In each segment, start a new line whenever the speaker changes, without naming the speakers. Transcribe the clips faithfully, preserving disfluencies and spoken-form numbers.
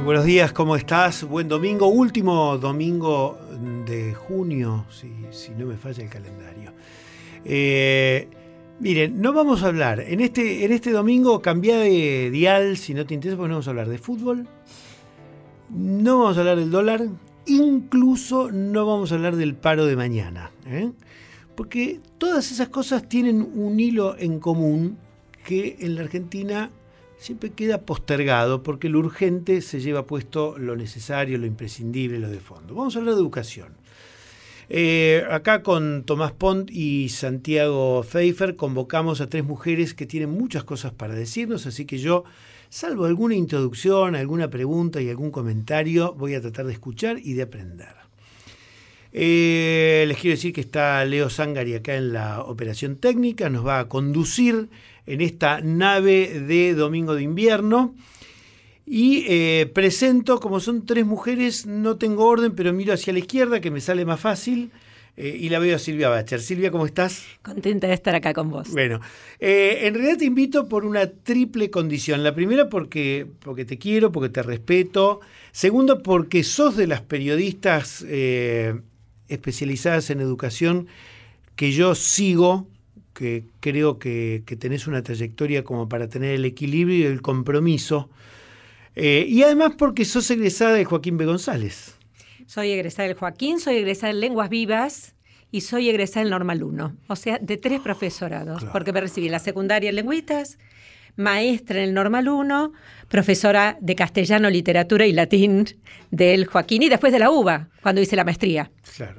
Buenos días, ¿cómo estás? Buen domingo, último domingo de junio, si, si no me falla el calendario. Eh, miren, no vamos a hablar, en este, en este domingo cambia de dial, si no te interesa, porque no vamos a hablar de fútbol, no vamos a hablar del dólar, incluso no vamos a hablar del paro de mañana, ¿eh? Porque todas esas cosas tienen un hilo en común que en la Argentina siempre queda postergado porque lo urgente se lleva puesto lo necesario, lo imprescindible, lo de fondo. Vamos a hablar de educación. Eh, acá con Tomás Pont y Santiago Pfeiffer convocamos a tres mujeres que tienen muchas cosas para decirnos, así que yo, salvo alguna introducción, alguna pregunta y algún comentario, voy a tratar de escuchar y de aprender. Eh, les quiero decir que está Leo Zangari acá en la operación técnica, nos va a conducir en esta nave de domingo de invierno y eh, presento, como son tres mujeres, no tengo orden, pero miro hacia la izquierda que me sale más fácil eh, y la veo a Silvia Bacher. Silvia, ¿cómo estás?
Contenta de estar acá con vos.
Bueno, eh, en realidad te invito por una triple condición. La primera porque, porque te quiero, porque te respeto. Segundo, porque sos de las periodistas eh, especializadas en educación que yo sigo, que creo que, que tenés una trayectoria como para tener el equilibrio y el compromiso. Eh, y además porque sos egresada de Joaquín B. González.
Soy egresada del Joaquín, soy egresada en Lenguas Vivas y soy egresada del Normal uno. O sea, de tres profesorados. Claro. Porque me recibí en la secundaria en Lingüistas, maestra en el Normal uno, profesora de castellano, literatura y latín del Joaquín y después de la UBA, cuando hice la maestría.
Claro.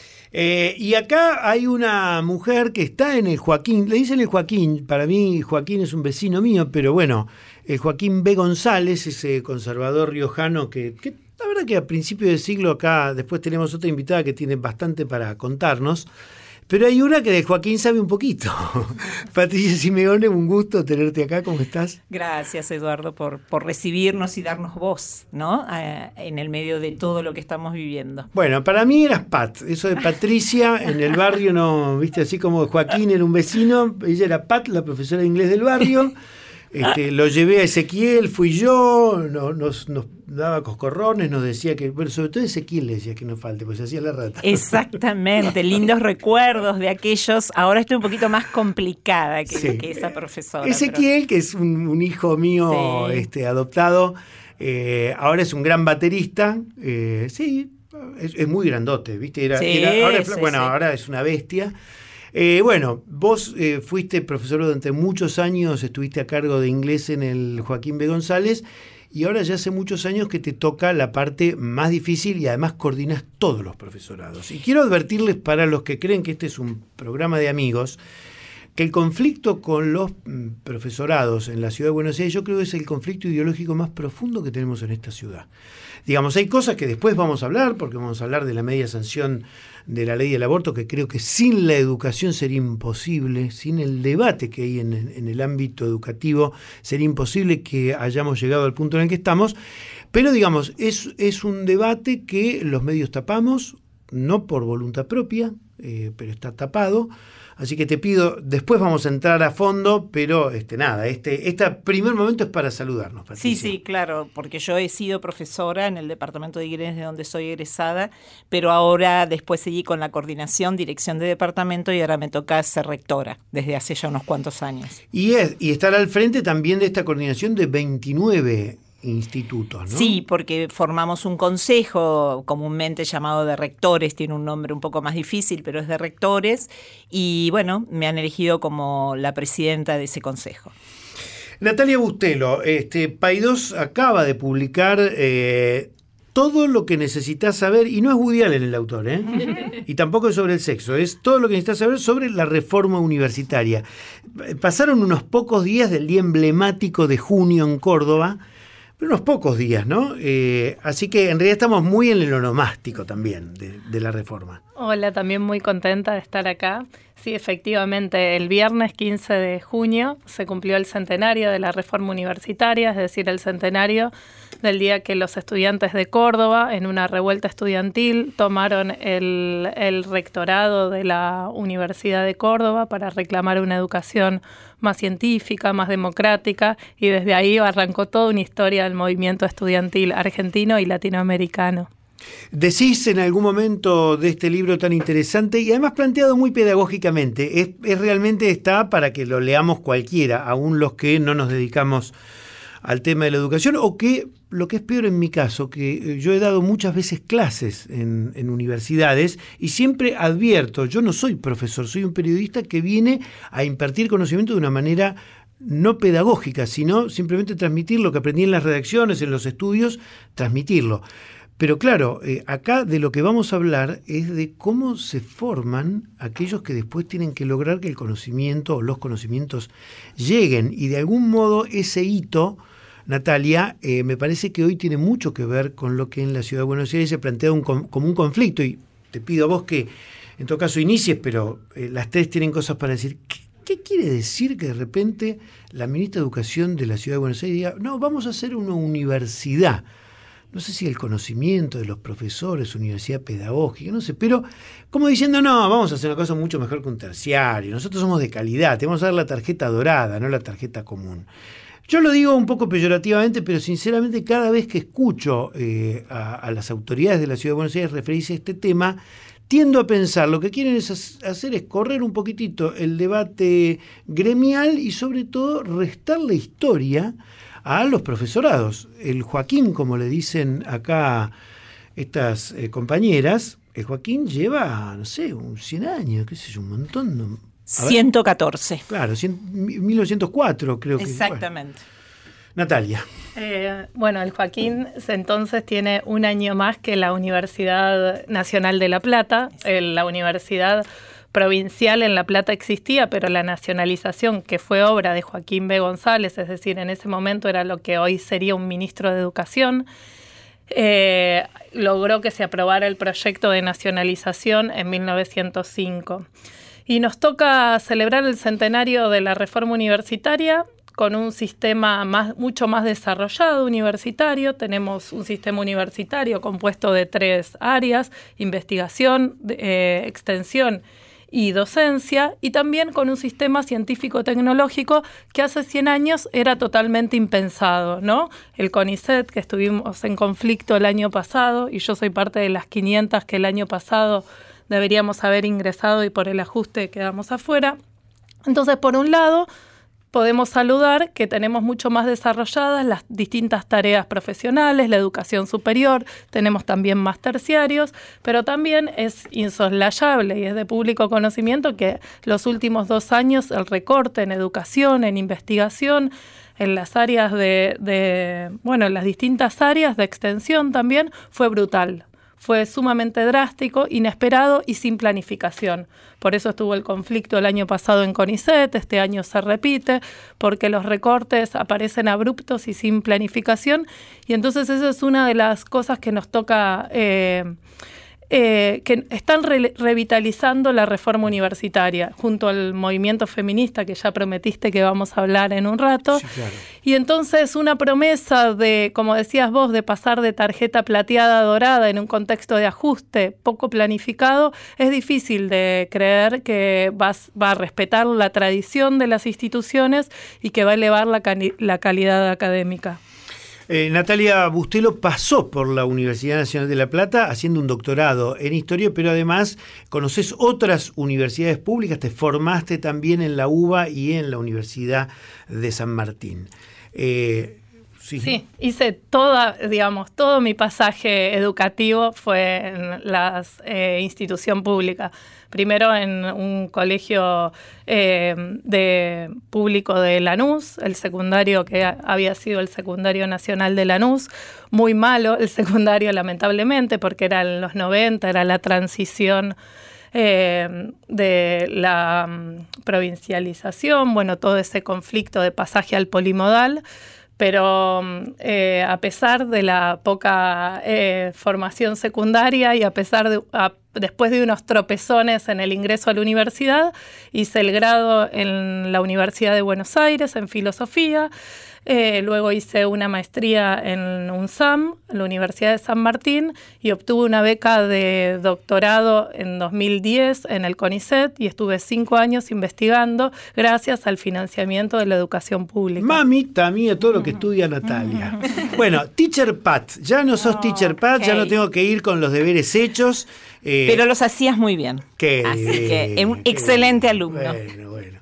Eh, y acá hay una mujer que está en el Joaquín, le dicen el Joaquín, para mí Joaquín es un vecino mío, pero bueno, el Joaquín B. González, ese conservador riojano que, que la verdad que a principios del siglo acá, después tenemos otra invitada que tiene bastante para contarnos, pero hay una que de Joaquín sabe un poquito. Patricia Simeone, un gusto tenerte acá, ¿cómo estás?
Gracias, Eduardo, por, por recibirnos y darnos voz, ¿no? Eh, en el medio de todo lo que estamos viviendo.
Bueno, para mí eras Pat, eso de Patricia, en el barrio no, viste, así como Joaquín era un vecino, ella era Pat, la profesora de inglés del barrio. Este, lo llevé a Ezequiel, fui yo, no, nos, nos daba coscorrones, nos decía que, bueno, sobre todo Ezequiel le decía que no falte, pues se hacía la rata.
Exactamente, lindos recuerdos de aquellos. Ahora estoy un poquito más complicada que, sí. que esa profesora.
Ezequiel, pero... que es un, un hijo mío sí. este, adoptado, eh, ahora es un gran baterista, eh, sí, es, es muy grandote, ¿viste? Era,
sí,
era, ahora, es,
sí,
bueno,
sí.
ahora es una bestia. Eh, bueno, vos eh, fuiste profesor durante muchos años, estuviste a cargo de inglés en el Joaquín B. González y ahora ya hace muchos años que te toca la parte más difícil y además coordinas todos los profesorados. Y quiero advertirles para los que creen que este es un programa de amigos, que el conflicto con los profesorados en la ciudad de Buenos Aires yo creo que es el conflicto ideológico más profundo que tenemos en esta ciudad. Digamos, hay cosas que después vamos a hablar, porque vamos a hablar de la media sanción de la ley del aborto, que creo que sin la educación sería imposible, sin el debate que hay en, en el ámbito educativo, sería imposible que hayamos llegado al punto en el que estamos. Pero digamos, es, es un debate que los medios tapamos, no por voluntad propia, eh, pero está tapado. Así que te pido, después vamos a entrar a fondo, pero este nada, este, este primer momento es para saludarnos, Patricia.
Sí, sí, claro, porque yo he sido profesora en el departamento de inglés de donde soy egresada, pero ahora después seguí con la coordinación, dirección de departamento y ahora me toca ser rectora desde hace ya unos cuantos años.
Y, es, y estar al frente también de esta coordinación de veintinueve institutos, ¿no?
Sí, porque formamos un consejo comúnmente llamado de rectores, tiene un nombre un poco más difícil, pero es de rectores, y bueno, me han elegido como la presidenta de ese consejo.
Natalia Bustelo, este, Paidós acaba de publicar eh, todo lo que necesitas saber, y no es Woody Allen el autor, ¿eh? Y tampoco es sobre el sexo, es todo lo que necesitas saber sobre la reforma universitaria. Pasaron unos pocos días del día emblemático de junio en Córdoba, unos pocos días, ¿no? Eh, así que en realidad estamos muy en el onomástico también de, de la reforma.
Hola, también muy contenta de estar acá. Sí, efectivamente, el viernes quince de junio se cumplió el centenario de la reforma universitaria, es decir, el centenario del día que los estudiantes de Córdoba, en una revuelta estudiantil, tomaron el, el rectorado de la Universidad de Córdoba para reclamar una educación más científica, más democrática, y desde ahí arrancó toda una historia del movimiento estudiantil argentino y latinoamericano.
Decís en algún momento de este libro tan interesante y además planteado muy pedagógicamente, es, es realmente está para que lo leamos cualquiera, aún los que no nos dedicamos al tema de la educación, o que, lo que es peor en mi caso, que yo he dado muchas veces clases en, en universidades y siempre advierto, yo no soy profesor, soy un periodista que viene a impartir conocimiento de una manera no pedagógica, sino simplemente transmitir lo que aprendí en las redacciones, en los estudios, transmitirlo. Pero claro, eh, acá de lo que vamos a hablar es de cómo se forman aquellos que después tienen que lograr que el conocimiento o los conocimientos lleguen. Y de algún modo ese hito, Natalia, eh, me parece que hoy tiene mucho que ver con lo que en la Ciudad de Buenos Aires se plantea un, como un conflicto. Y te pido a vos que en todo caso inicies, pero eh, las tres tienen cosas para decir. ¿Qué, qué quiere decir que de repente la ministra de Educación de la Ciudad de Buenos Aires diga, no, vamos a hacer una universidad? No sé si el conocimiento de los profesores, universidad pedagógica, no sé, pero como diciendo, no, vamos a hacer una cosa mucho mejor que un terciario, nosotros somos de calidad, te vamos a dar la tarjeta dorada, no la tarjeta común. Yo lo digo un poco peyorativamente, pero sinceramente cada vez que escucho eh, a, a las autoridades de la Ciudad de Buenos Aires referirse a este tema, tiendo a pensar, lo que quieren es hacer es correr un poquitito el debate gremial y sobre todo restarle historia a los profesorados. El Joaquín, como le dicen acá estas eh, compañeras, el Joaquín lleva, no sé, un cien años, qué sé yo, un montón. No,
ciento catorce.
Claro, cien, mil novecientos cuatro creo que.
Exactamente.
Bueno. Natalia.
Eh, bueno, el Joaquín entonces tiene un año más que la Universidad Nacional de La Plata, eh, la Universidad provincial en La Plata existía, pero la nacionalización, que fue obra de Joaquín B. González, es decir, en ese momento era lo que hoy sería un ministro de Educación, eh, logró que se aprobara el proyecto de nacionalización en mil novecientos cinco. Y nos toca celebrar el centenario de la reforma universitaria con un sistema más, mucho más desarrollado universitario. Tenemos un sistema universitario compuesto de tres áreas: investigación, eh, extensión y docencia, y también con un sistema científico-tecnológico que hace cien años era totalmente impensado, ¿no? El CONICET, que estuvimos en conflicto el año pasado, y yo soy parte de las quinientas que el año pasado deberíamos haber ingresado y por el ajuste quedamos afuera. Entonces, por un lado, podemos saludar que tenemos mucho más desarrolladas las distintas tareas profesionales, la educación superior, tenemos también más terciarios, pero también es insoslayable y es de público conocimiento que los últimos dos años el recorte en educación, en investigación, en las áreas de, de bueno, en las distintas áreas de extensión también fue brutal. Fue sumamente drástico, inesperado y sin planificación. Por eso estuvo el conflicto el año pasado en CONICET, este año se repite, porque los recortes aparecen abruptos y sin planificación. Y entonces esa es una de las cosas que nos toca, eh, eh, que están re- revitalizando la reforma universitaria, junto al movimiento feminista que ya prometiste que vamos a hablar en un rato.
Sí, claro.
Y entonces una promesa de, como decías vos, de pasar de tarjeta plateada a dorada en un contexto de ajuste poco planificado, es difícil de creer que va, va a respetar la tradición de las instituciones y que va a elevar la, cali- la calidad académica.
Eh, Natalia Bustelo pasó por la Universidad Nacional de La Plata haciendo un doctorado en historia, pero además conoces otras universidades públicas, te formaste también en la UBA y en la Universidad de San Martín. Eh, sí.
sí, hice toda, digamos, todo mi pasaje educativo fue en la eh, institución pública. Primero en un colegio eh, de público de Lanús, el secundario que había sido el secundario nacional de Lanús, muy malo el secundario lamentablemente porque era en los noventa, era la transición eh, de la um, provincialización, bueno, todo ese conflicto de pasaje al polimodal. pero eh, a pesar de la poca eh, formación secundaria y a pesar de, a, después de unos tropezones en el ingreso a la universidad, hice el grado en la Universidad de Buenos Aires en filosofía. Eh, luego hice una maestría en UNSAM, en la Universidad de San Martín, y obtuve una beca de doctorado en dos mil diez en el CONICET y estuve cinco años investigando gracias al financiamiento de la educación pública.
Mamita mía, todo lo que estudia Natalia. Bueno, Teacher Pat, ya no sos oh, Teacher Pat, okay. Ya no tengo que ir con los deberes hechos.
Eh, Pero los hacías muy bien.
Qué
Así
bien,
que es un excelente
bien.
alumno.
Bueno, bueno.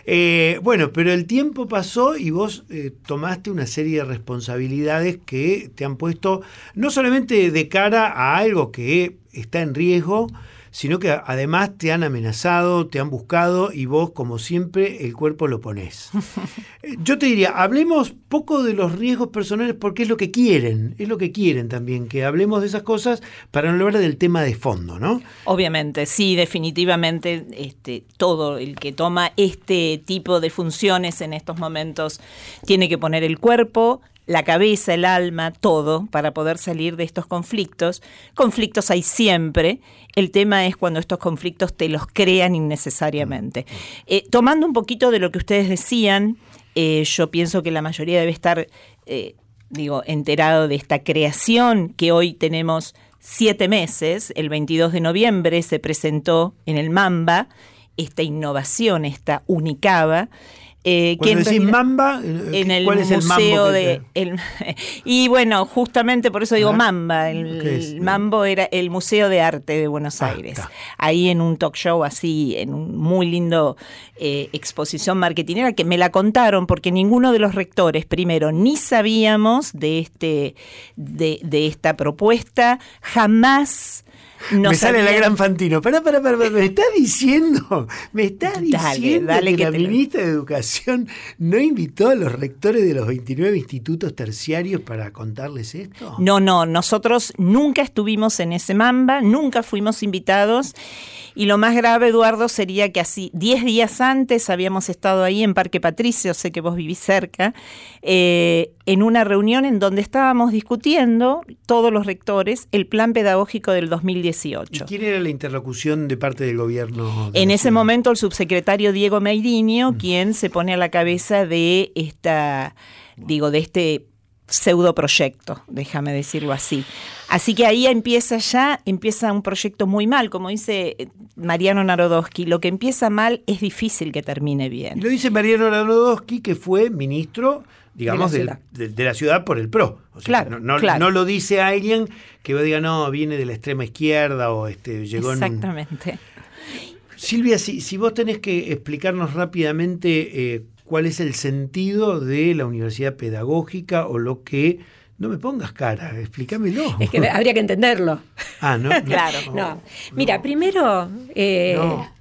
Eh, bueno, pero el tiempo pasó y vos eh, tomaste una serie de responsabilidades que te han puesto no solamente de cara a algo que está en riesgo, sino que además te han amenazado, te han buscado y vos, como siempre, el cuerpo lo ponés. Yo te diría, hablemos poco de los riesgos personales porque es lo que quieren, es lo que quieren también, que hablemos de esas cosas para no hablar del tema de fondo, ¿no?
Obviamente, sí, definitivamente este, todo el que toma este tipo de funciones en estos momentos tiene que poner el cuerpo, la cabeza, el alma, todo, para poder salir de estos conflictos. Conflictos hay siempre. El tema es cuando estos conflictos te los crean innecesariamente. Eh, tomando un poquito de lo que ustedes decían, eh, yo pienso que la mayoría debe estar, eh, digo, enterado de esta creación que hoy tenemos siete meses. El veintidós de noviembre se presentó en el Mamba esta innovación, esta Unicaba.
Eh, Cuando decís Mamba,
en el
¿cuál es el
museo
mambo
de el, y bueno, justamente por eso digo Mamba, el, el Mambo era el Museo de Arte de Buenos Aires. Ah, ahí en un talk show así, en un muy lindo eh, exposición marketinera que me la contaron porque ninguno de los rectores, primero, ni sabíamos de este de, de esta propuesta, jamás. No
me sale
sabía.
La gran Fantino. Pará, pará, pará, pará. Me está diciendo, me está diciendo dale, dale que, que la ministra lo... de Educación no invitó a los rectores de los veintinueve institutos terciarios para contarles esto.
No, no, nosotros nunca estuvimos en ese Mamba, nunca fuimos invitados. Y lo más grave, Eduardo, sería que así diez días antes habíamos estado ahí en Parque Patricio, sé que vos vivís cerca, eh, en una reunión en donde estábamos discutiendo, todos los rectores, el plan pedagógico del dos mil dieciocho.
¿Y quién era la interlocución de parte del gobierno? De
en ese momento el subsecretario Diego Meirinho, mm. quien se pone a la cabeza de esta, digo, de este pseudoproyecto, déjame decirlo así. Así que ahí empieza ya, empieza un proyecto muy mal, como dice Mariano Narodowski, lo que empieza mal es difícil que termine bien.
Y lo dice Mariano Narodowski, que fue ministro, digamos, de la ciudad, de, de, de la ciudad por el P R O. O sea,
claro,
no, no,
claro.
no lo dice alguien que diga, no, viene de la extrema izquierda o este llegó
Exactamente.
en... Exactamente. Silvia, si, si vos tenés que explicarnos rápidamente eh, cuál es el sentido de la universidad pedagógica o lo que... No me pongas cara, explícamelo.
Es que habría que entenderlo.
Ah, ¿no?
Claro. No.
no.
Mira,
no.
primero... Eh,
no.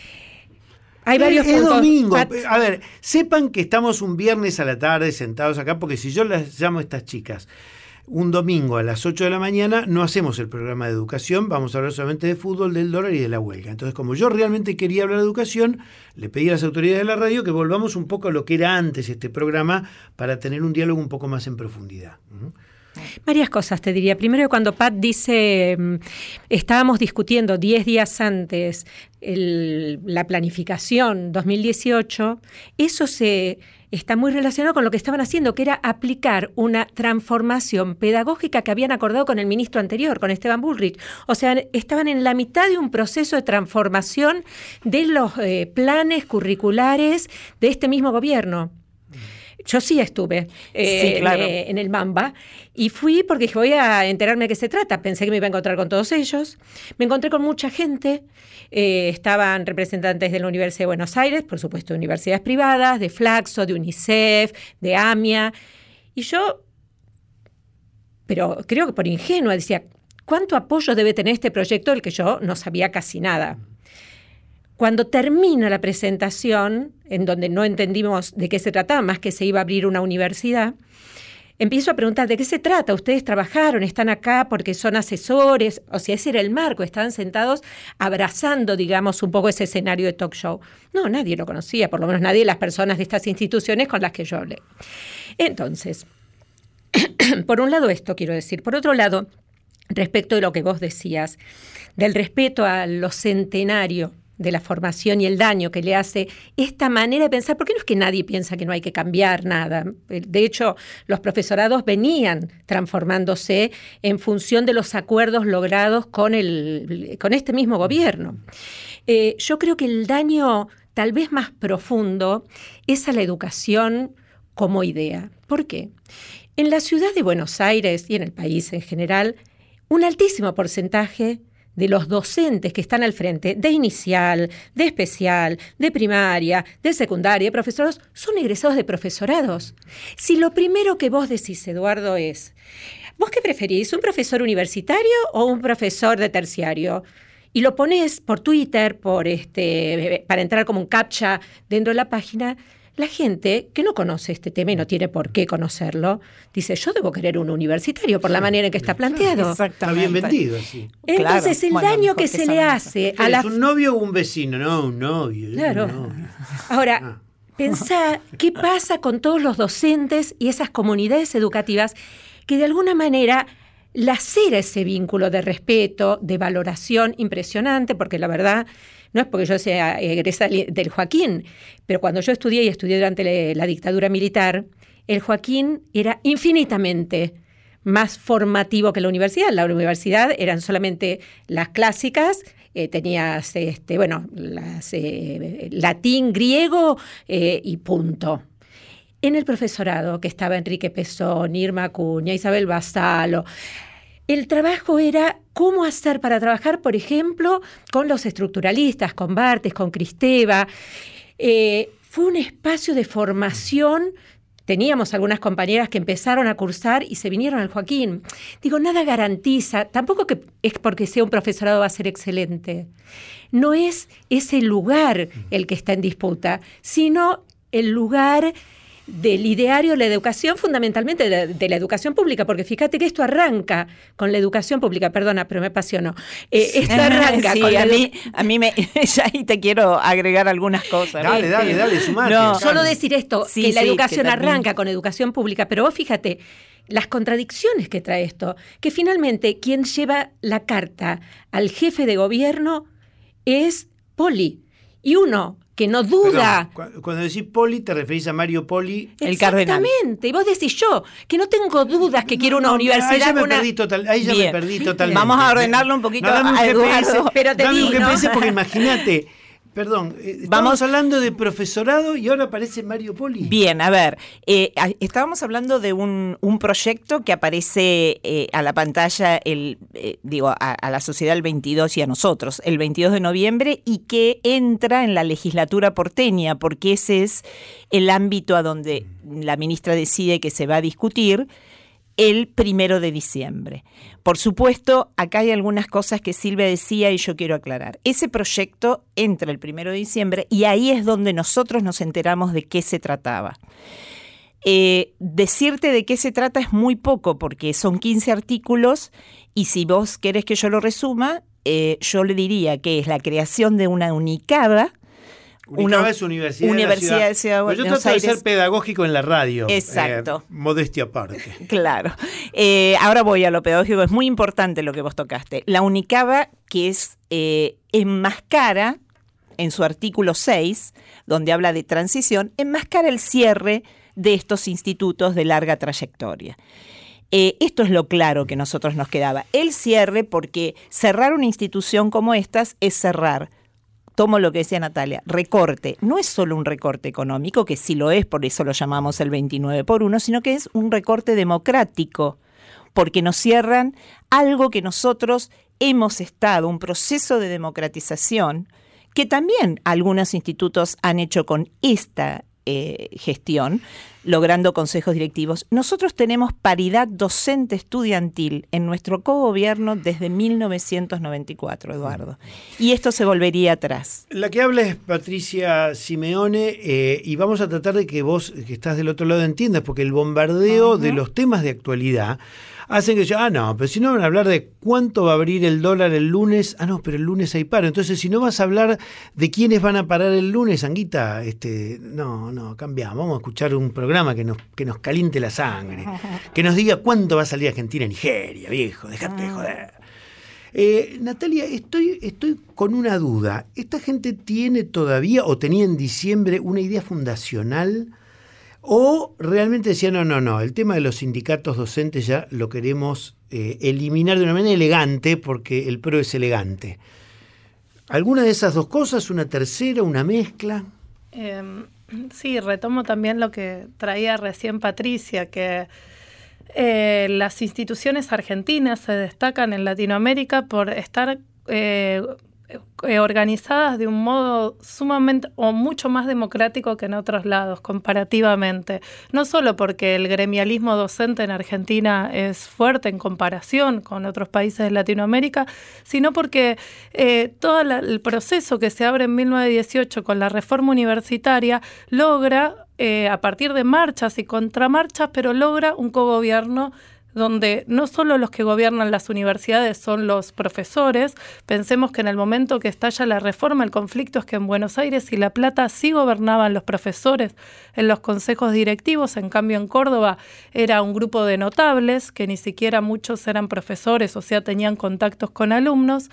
Hay varios
es,
puntos.
Es domingo.
Pat.
A ver, sepan que estamos un viernes a la tarde sentados acá, porque si yo las llamo a estas chicas un domingo a las ocho de la mañana, no hacemos el programa de educación, vamos a hablar solamente de fútbol, del dólar y de la huelga. Entonces, como yo realmente quería hablar de educación, le pedí a las autoridades de la radio que volvamos un poco a lo que era antes este programa para tener un diálogo un poco más en profundidad. ¿Uh?
Varias cosas te diría. Primero, cuando Pat dice, estábamos discutiendo diez días antes el, la planificación dos mil dieciocho, eso se está muy relacionado con lo que estaban haciendo, que era aplicar una transformación pedagógica que habían acordado con el ministro anterior, con Esteban Bullrich. O sea, estaban en la mitad de un proceso de transformación de los eh, planes curriculares de este mismo gobierno. Yo sí estuve eh,
sí, claro.
en, en el Mamba y fui porque dije, voy a enterarme de qué se trata. Pensé que me iba a encontrar con todos ellos. Me encontré con mucha gente. Eh, estaban representantes de la Universidad de Buenos Aires, por supuesto, de universidades privadas, de Flaxo, de UNICEF, de AMIA. Y yo, pero creo que por ingenua, decía, ¿cuánto apoyo debe tener este proyecto del que yo no sabía casi nada? Cuando termina la presentación, en donde no entendimos de qué se trataba, más que se iba a abrir una universidad, empiezo a preguntar, ¿de qué se trata? ¿Ustedes trabajaron? ¿Están acá porque son asesores? O sea, ese era el marco, estaban sentados abrazando, digamos, un poco ese escenario de talk show. No, nadie lo conocía, por lo menos nadie de las personas de estas instituciones con las que yo hablé. Entonces, por un lado esto quiero decir. Por otro lado, respecto de lo que vos decías, del respeto a lo centenario de la formación y el daño que le hace esta manera de pensar, porque no es que nadie piensa que no hay que cambiar nada. De hecho, los profesorados venían transformándose en función de los acuerdos logrados con, el, con este mismo gobierno. Eh, yo creo que el daño tal vez más profundo es a la educación como idea. ¿Por qué? En la ciudad de Buenos Aires y en el país en general, un altísimo porcentaje de los docentes que están al frente, de inicial, de especial, de primaria, de secundaria, de profesorados, son egresados de profesorados. Si lo primero que vos decís, Eduardo, es, ¿vos qué preferís, un profesor universitario o un profesor de terciario? Y lo ponés por Twitter, por este, para entrar como un captcha dentro de la página. La gente que no conoce este tema y no tiene por qué conocerlo, dice, yo debo querer un universitario por la manera en que está planteado.
Está bien vendido, sí.
Entonces, claro, el bueno, daño que se le hace a la...
¿Es un novio o un vecino? No, un novio.
Claro.
Un novio.
Ahora, ah. pensá qué pasa con todos los docentes y esas comunidades educativas que de alguna manera lacera ese vínculo de respeto, de valoración impresionante, porque la verdad... No es porque yo sea egresada del Joaquín, pero cuando yo estudié y estudié durante la, la dictadura militar, el Joaquín era infinitamente más formativo que la universidad. La universidad eran solamente las clásicas, eh, tenías este, bueno, las, eh, latín, griego eh, y punto. En el profesorado, que estaba Enrique Pezón, Irma Acuña, Isabel Basalo, el trabajo era cómo hacer para trabajar, por ejemplo, con los estructuralistas, con Barthes, con Cristeva. Eh, fue un espacio de formación. Teníamos algunas compañeras que empezaron a cursar y se vinieron al Joaquín. Digo, nada garantiza, tampoco que es porque sea un profesorado va a ser excelente. No es ese lugar el que está en disputa, sino el lugar del ideario de la educación, fundamentalmente de, de la educación pública, porque fíjate que esto arranca con la educación pública, perdona, pero me apasiono. Eh, esto arranca
sí,
con
a
la
mí, a mí me, ya ahí te quiero agregar algunas cosas.
Dale, dale, dale, sumate.
No, solo decir esto, sí, que la
sí,
educación
que
arranca con educación pública, pero vos fíjate, las contradicciones que trae esto, que finalmente quien lleva la carta al jefe de gobierno es Poli, y uno que no duda.
Perdón, cuando decís Poli, te referís a Mario Poli,
el cardenal. Exactamente. Y vos decís yo, que no tengo dudas que no, quiero una no, universidad. Ahí
ya me
una...
perdí total, ahí ya me perdí totalmente.
Vamos a ordenarlo un poquito
no, dame un
a
G P S,
Eduardo.
Pero te
dame
di,
un G P S
¿no?
porque imagínate. Perdón, eh, estamos Vamos. hablando de profesorado y ahora aparece Mario Poli.
Bien, a ver, eh, estábamos hablando de un, un proyecto que aparece eh, a la pantalla, el, eh, digo, a, a la sociedad el veintidós y a nosotros, el veintidós de noviembre, y que entra en la legislatura porteña, porque ese es el ámbito a donde la ministra decide que se va a discutir el primero de diciembre. Por supuesto, acá hay algunas cosas que Silvia decía y yo quiero aclarar. Ese proyecto entra el primero de diciembre y ahí es donde nosotros nos enteramos de qué se trataba. Eh, decirte de qué se trata es muy poco porque son quince artículos y si vos querés que yo lo resuma, eh, yo le diría que es la creación de una UNICABA.
Unicaba una es Universidad,
Universidad
de la
de Ciudad de
Buenos Aires. Yo trato de ser pedagógico en la radio.
Exacto.
Eh, modestia aparte.
Claro. Eh, ahora voy a lo pedagógico. Es muy importante lo que vos tocaste. La UNICABA, que es eh, enmascara, en su artículo seis, donde habla de transición, enmascara el cierre de estos institutos de larga trayectoria. Eh, esto es lo claro que a nosotros nos quedaba. El cierre, porque cerrar una institución como estas es cerrar. Tomo lo que decía Natalia, recorte. No es solo un recorte económico, que sí lo es, por eso lo llamamos el veintinueve por uno, sino que es un recorte democrático, porque nos cierran algo que nosotros hemos estado, un proceso de democratización, que también algunos institutos han hecho con esta eh, gestión, logrando consejos directivos. Nosotros tenemos paridad docente estudiantil en nuestro cogobierno desde mil novecientos noventa y cuatro, Eduardo. Y esto se volvería atrás.
La que habla es Patricia Simeone, eh, y vamos a tratar de que vos, que estás del otro lado, entiendas, porque el bombardeo uh-huh. de los temas de actualidad hacen que yo, ah, no, pero si no van a hablar de cuánto va a abrir el dólar el lunes, ah, no, pero el lunes hay paro. Entonces, si no vas a hablar de quiénes van a parar el lunes, Anguita, este, no, no, cambiamos, vamos a escuchar un programa que nos, que nos caliente la sangre, que nos diga cuánto va a salir Argentina y Nigeria, viejo, dejate de joder. Eh, Natalia, estoy, estoy con una duda. ¿Esta gente tiene todavía, o tenía en diciembre, una idea fundacional? ¿O realmente decía, no, no, no, el tema de los sindicatos docentes ya lo queremos eh, eliminar de una manera elegante porque el PRO es elegante? ¿Alguna de esas dos cosas? ¿Una tercera? ¿Una mezcla?
Eh, sí, retomo también lo que traía recién Patricia, que eh, las instituciones argentinas se destacan en Latinoamérica por estar eh, organizadas de un modo sumamente o mucho más democrático que en otros lados, comparativamente. No solo porque el gremialismo docente en Argentina es fuerte en comparación con otros países de Latinoamérica, sino porque eh, todo la, el proceso que se abre en mil novecientos dieciocho con la reforma universitaria logra, eh, a partir de marchas y contramarchas, pero logra un cogobierno donde no solo los que gobiernan las universidades son los profesores. Pensemos que en el momento que estalla la reforma, el conflicto es que en Buenos Aires y La Plata sí gobernaban los profesores en los consejos directivos, en cambio en Córdoba era un grupo de notables, que ni siquiera muchos eran profesores, o sea, tenían contactos con alumnos.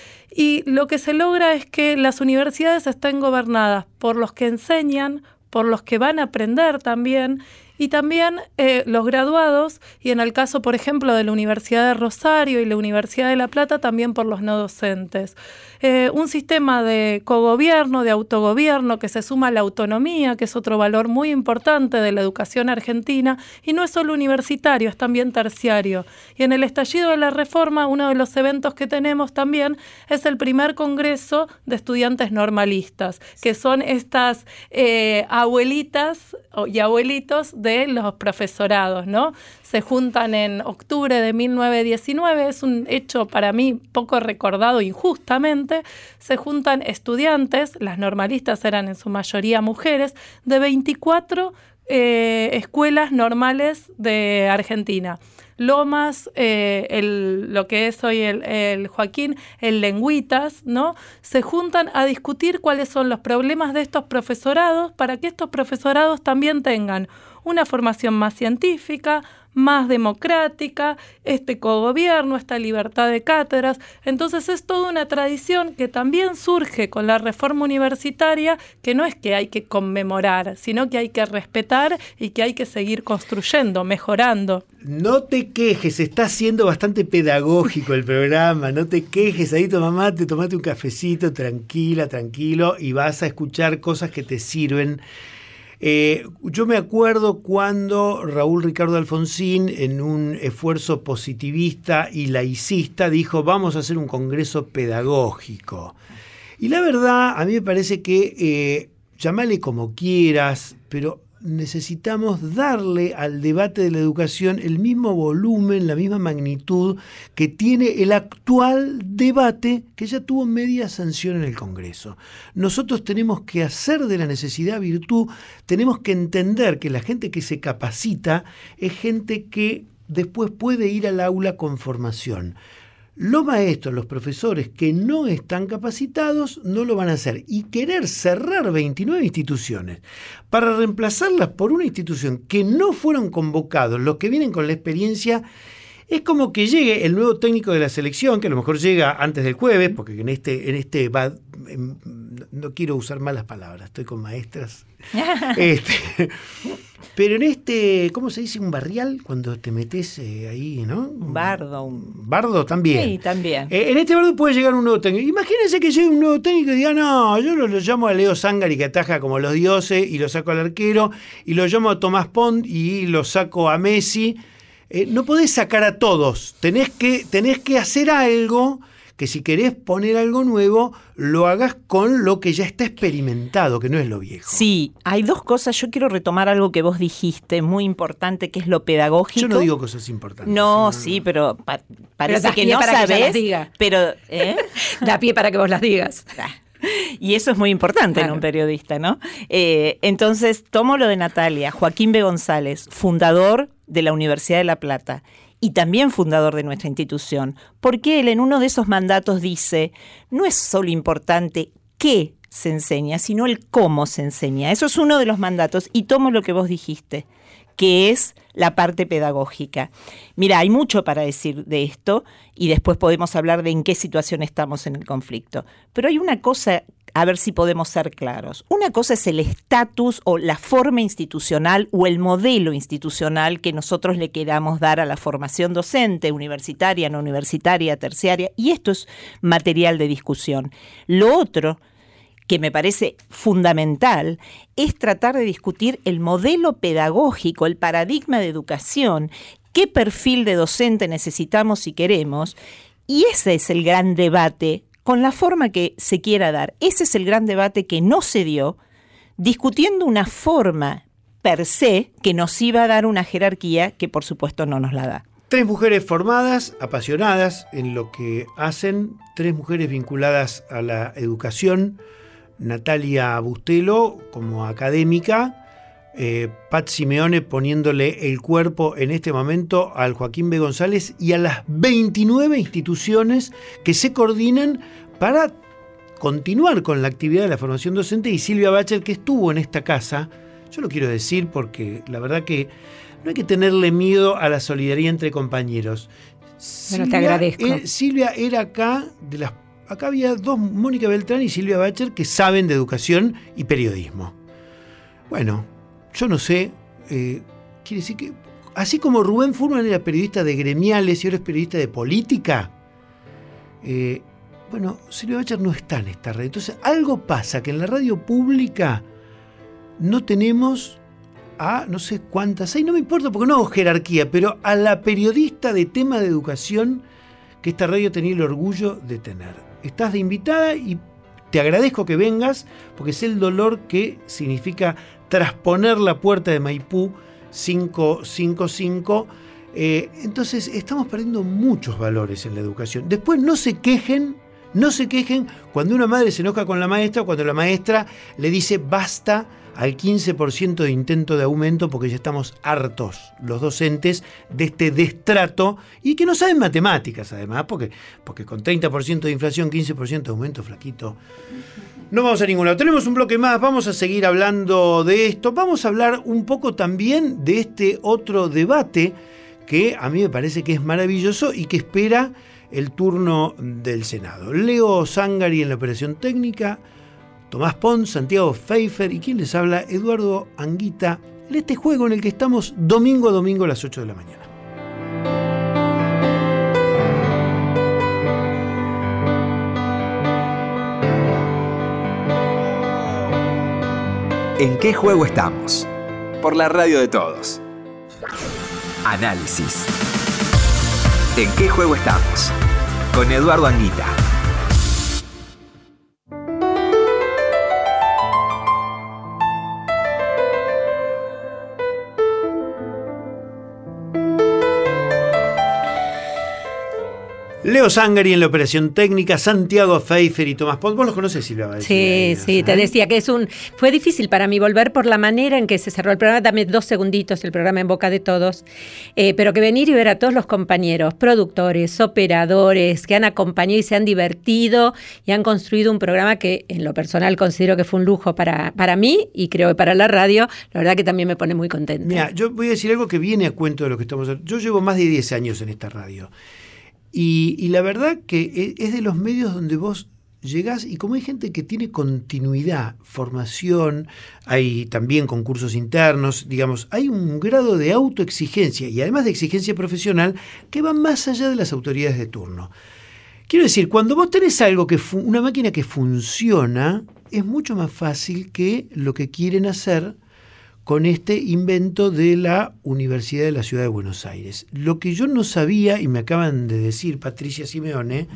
Y lo que se logra es que las universidades estén gobernadas por los que enseñan, por los que van a aprender también, y también eh, los graduados, y en el caso, por ejemplo, de la Universidad de Rosario y la Universidad de La Plata, también por los no docentes. Eh, un sistema de cogobierno, de autogobierno, que se suma a la autonomía, que es otro valor muy importante de la educación argentina, y no es solo universitario, es también terciario. Y en el estallido de la reforma, uno de los eventos que tenemos también es el primer congreso de estudiantes normalistas, que son estas eh, abuelitas y abuelitos de los profesorados, ¿no? Se juntan en octubre de mil novecientos diecinueve, es un hecho para mí poco recordado injustamente. Se juntan estudiantes, las normalistas eran en su mayoría mujeres, de veinticuatro eh, escuelas normales de Argentina. Lomas, eh, el, lo que es hoy el, el Joaquín, el Lengüitas, ¿no? Se juntan a discutir cuáles son los problemas de estos profesorados para que estos profesorados también tengan una formación más científica, más democrática, este cogobierno, esta libertad de cátedras. Entonces es toda una tradición que también surge con la reforma universitaria, que no es que hay que conmemorar, sino que hay que respetar y que hay que seguir construyendo, mejorando.
No te quejes, está siendo bastante pedagógico el programa, no te quejes, ahí tu mamá, te tomate un cafecito, tranquila, tranquilo, y vas a escuchar cosas que te sirven. Eh, yo me acuerdo cuando Raúl Ricardo Alfonsín, en un esfuerzo positivista y laicista, dijo, vamos a hacer un congreso pedagógico. Y la verdad, a mí me parece que, eh, llámale como quieras, pero necesitamos darle al debate de la educación el mismo volumen, la misma magnitud que tiene el actual debate que ya tuvo media sanción en el Congreso. Nosotros tenemos que hacer de la necesidad virtud, tenemos que entender que la gente que se capacita es gente que después puede ir al aula con formación. Los maestros, los profesores que no están capacitados no lo van a hacer. Y querer cerrar veintinueve instituciones para reemplazarlas por una institución que no fueron convocados, los que vienen con la experiencia, es como que llegue el nuevo técnico de la selección, que a lo mejor llega antes del jueves, porque en este, en este va, en, no quiero usar malas palabras, estoy con maestras. este, pero en este, ¿cómo se dice? Un barrial, cuando te metes eh, ahí, ¿no?
Un bardo. Un...
Bardo también.
Sí, también.
Eh, en este bardo puede llegar un nuevo técnico. Imagínense que llegue un nuevo técnico y diga, no, yo lo, lo llamo a Leo Zangari, que ataja como los dioses, y lo saco al arquero, y lo llamo a Tomás Pont, y lo saco a Messi. Eh, no podés sacar a todos, tenés que, tenés que hacer algo que si querés poner algo nuevo, lo hagas con lo que ya está experimentado, que no es lo viejo.
Sí, hay dos cosas. Yo quiero retomar algo que vos dijiste, muy importante, que es lo pedagógico.
Yo no digo cosas importantes.
No,
sino,
no.
sí, pero pa- parece
pero
que no
para
sabés.
Que las diga.
Pero, ¿eh?
Da pie para que vos las digas.
Y eso es muy importante claro. en un periodista, ¿no? Eh, entonces, tomo lo de Natalia, Joaquín B. González, fundador de la Universidad de La Plata y también fundador de nuestra institución, porque él en uno de esos mandatos dice, no es solo importante qué se enseña, sino el cómo se enseña. Eso es uno de los mandatos y tomo lo que vos dijiste, que es la parte pedagógica. Mira, hay mucho para decir de esto y después podemos hablar de en qué situación estamos en el conflicto. Pero hay una cosa, a ver si podemos ser claros. Una cosa es el estatus o la forma institucional o el modelo institucional que nosotros le queramos dar a la formación docente, universitaria, no universitaria, terciaria, y esto es material de discusión. Lo otro, que me parece fundamental, es tratar de discutir el modelo pedagógico, el paradigma de educación, qué perfil de docente necesitamos si queremos, y ese es el gran debate con la forma que se quiera dar. Ese es el gran debate que no se dio, discutiendo una forma per se que nos iba a dar una jerarquía que por supuesto no nos la da.
Tres mujeres formadas, apasionadas en lo que hacen, tres mujeres vinculadas a la educación. Natalia Bustelo como académica, eh, Pat Simeone poniéndole el cuerpo en este momento al Joaquín B. González y a las veintinueve instituciones que se coordinan para continuar con la actividad de la formación docente, y Silvia Bacher, que estuvo en esta casa. Yo lo quiero decir porque la verdad que no hay que tenerle miedo a la solidaridad entre compañeros.
Bueno,
Silvia,
te agradezco.
Eh, Silvia era acá de las Acá había dos, Mónica Beltrán y Silvia Bacher, que saben de educación y periodismo. Bueno, yo no sé, eh, quiere decir que, así como Rubén Furman era periodista de gremiales y ahora es periodista de política, eh, bueno, Silvia Bacher no está en esta red. Entonces, algo pasa que en la radio pública no tenemos a no sé cuántas, hay, no me importa porque no hago jerarquía, pero a la periodista de tema de educación que esta radio tenía el orgullo de tener. Estás de invitada y te agradezco que vengas porque sé el dolor que significa trasponer la puerta de Maipú cinco cinco cinco. Eh, entonces estamos perdiendo muchos valores en la educación. Después no se quejen, no se quejen cuando una madre se enoja con la maestra o cuando la maestra le dice basta al quince por ciento de intento de aumento porque ya estamos hartos los docentes de este destrato y que no saben matemáticas además, porque, porque con treinta por ciento de inflación, quince por ciento de aumento, flaquito, no vamos a ningún lado. Tenemos un bloque más, vamos a seguir hablando de esto, vamos a hablar un poco también de este otro debate que a mí me parece que es maravilloso y que espera el turno del Senado. Leo Zangari en la operación técnica, Tomás Pons, Santiago Pfeiffer y quien les habla, Eduardo Anguita, en este juego en el que estamos domingo a domingo a las ocho de la mañana.
¿En qué juego estamos? Por la radio de todos. Análisis. ¿En qué juego estamos? Con Eduardo Anguita.
Leo Zangari en la operación técnica, Santiago Pfeiffer y Tomás Pons. ¿Vos los conocés, Silvia?
Sí, sí, te decía que es un fue difícil para mí volver por la manera en que se cerró el programa. Dame dos segunditos, el programa en boca de todos. Eh, pero que venir y ver a todos los compañeros, productores, operadores, que han acompañado y se han divertido y han construido un programa que en lo personal considero que fue un lujo para, para mí y creo que para la radio. La verdad que también me pone muy contenta.
Mira, yo voy a decir algo que viene a cuento de lo que estamos hablando. Yo llevo más de diez años en esta radio. Y, y la verdad que es de los medios donde vos llegás y como hay gente que tiene continuidad, formación, hay también concursos internos, digamos, hay un grado de autoexigencia y además de exigencia profesional que va más allá de las autoridades de turno. Quiero decir, cuando vos tenés algo que fu- una máquina que funciona, es mucho más fácil que lo que quieren hacer con este invento de la Universidad de la Ciudad de Buenos Aires. Lo que yo no sabía, y me acaban de decir Patricia Simeone,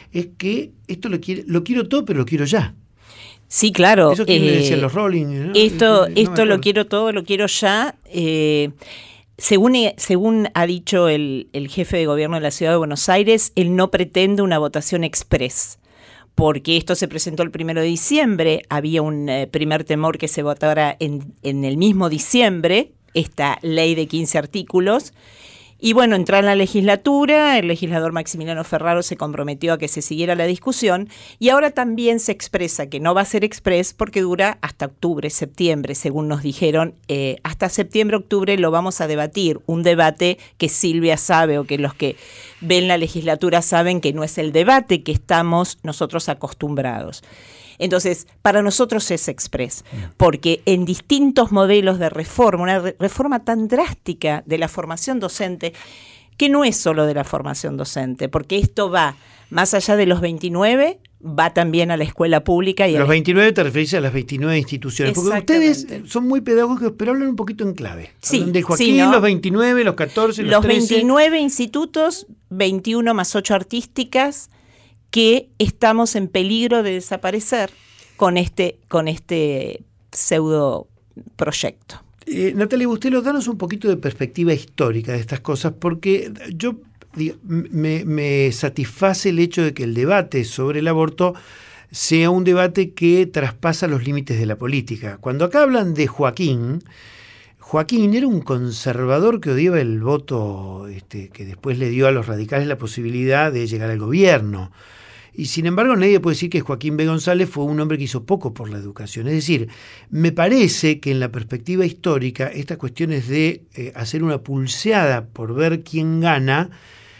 es que esto lo, quiere, lo quiero todo, pero lo quiero ya.
Sí, claro.
Eso que
eh,
decían los Rolling, ¿no?
Esto,
no
esto lo quiero todo, lo quiero ya. Eh, según, según ha dicho el, el jefe de gobierno de la Ciudad de Buenos Aires, él no pretende una votación express, porque esto se presentó el primero de diciembre, había un eh, primer temor que se votara en, en el mismo diciembre, esta ley de quince artículos. Y bueno, entró en la legislatura, el legislador Maximiliano Ferraro se comprometió a que se siguiera la discusión y ahora también se expresa que no va a ser express porque dura hasta octubre, septiembre, según nos dijeron. Eh, hasta septiembre, octubre lo vamos a debatir, un debate que Silvia sabe o que los que ven la legislatura saben que no es el debate que estamos nosotros acostumbrados. Entonces, para nosotros es express, porque en distintos modelos de reforma, una re- reforma tan drástica de la formación docente, que no es solo de la formación docente, porque esto va más allá de los veintinueve, va también a la escuela pública. Y
los
a
veintinueve te referís a las veintinueve instituciones, porque ustedes son muy pedagógicos, pero hablan un poquito en clave.
Sí,
hablan de Joaquín,
sí, ¿no?
los veintinueve, los catorce, los,
los
trece.
veintinueve institutos, veintiuno más ocho artísticas, que estamos en peligro de desaparecer con este, con este pseudo proyecto.
Eh, Natalia Bustelo, danos un poquito de perspectiva histórica de estas cosas, porque yo digo, me, me satisface el hecho de que el debate sobre el aborto sea un debate que traspasa los límites de la política. Cuando acá hablan de Joaquín, Joaquín era un conservador que odiaba el voto este, que después le dio a los radicales la posibilidad de llegar al gobierno. Y sin embargo nadie puede decir que Joaquín B. González fue un hombre que hizo poco por la educación. Es decir, me parece que en la perspectiva histórica estas cuestiones de eh, hacer una pulseada por ver quién gana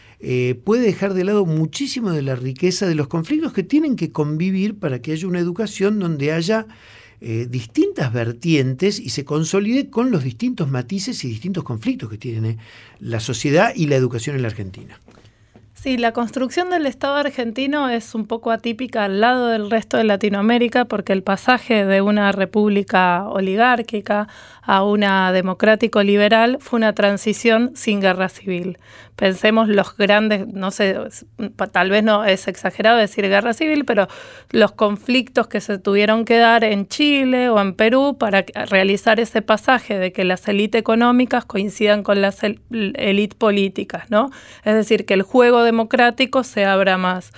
eh, puede dejar de lado muchísimo de la riqueza de los conflictos que tienen que convivir para que haya una educación donde haya eh, distintas vertientes y se consolide con los distintos matices y distintos conflictos que tiene la sociedad y la educación en la Argentina.
Sí, la construcción del Estado argentino es un poco atípica al lado del resto de Latinoamérica porque el pasaje de una república oligárquica a una democrático-liberal fue una transición sin guerra civil. Pensemos los grandes, no sé, tal vez no es exagerado decir guerra civil, pero los conflictos que se tuvieron que dar en Chile o en Perú para realizar ese pasaje de que las élites económicas coincidan con las élites políticas, ¿no? Es decir, que el juego democrático se abra más.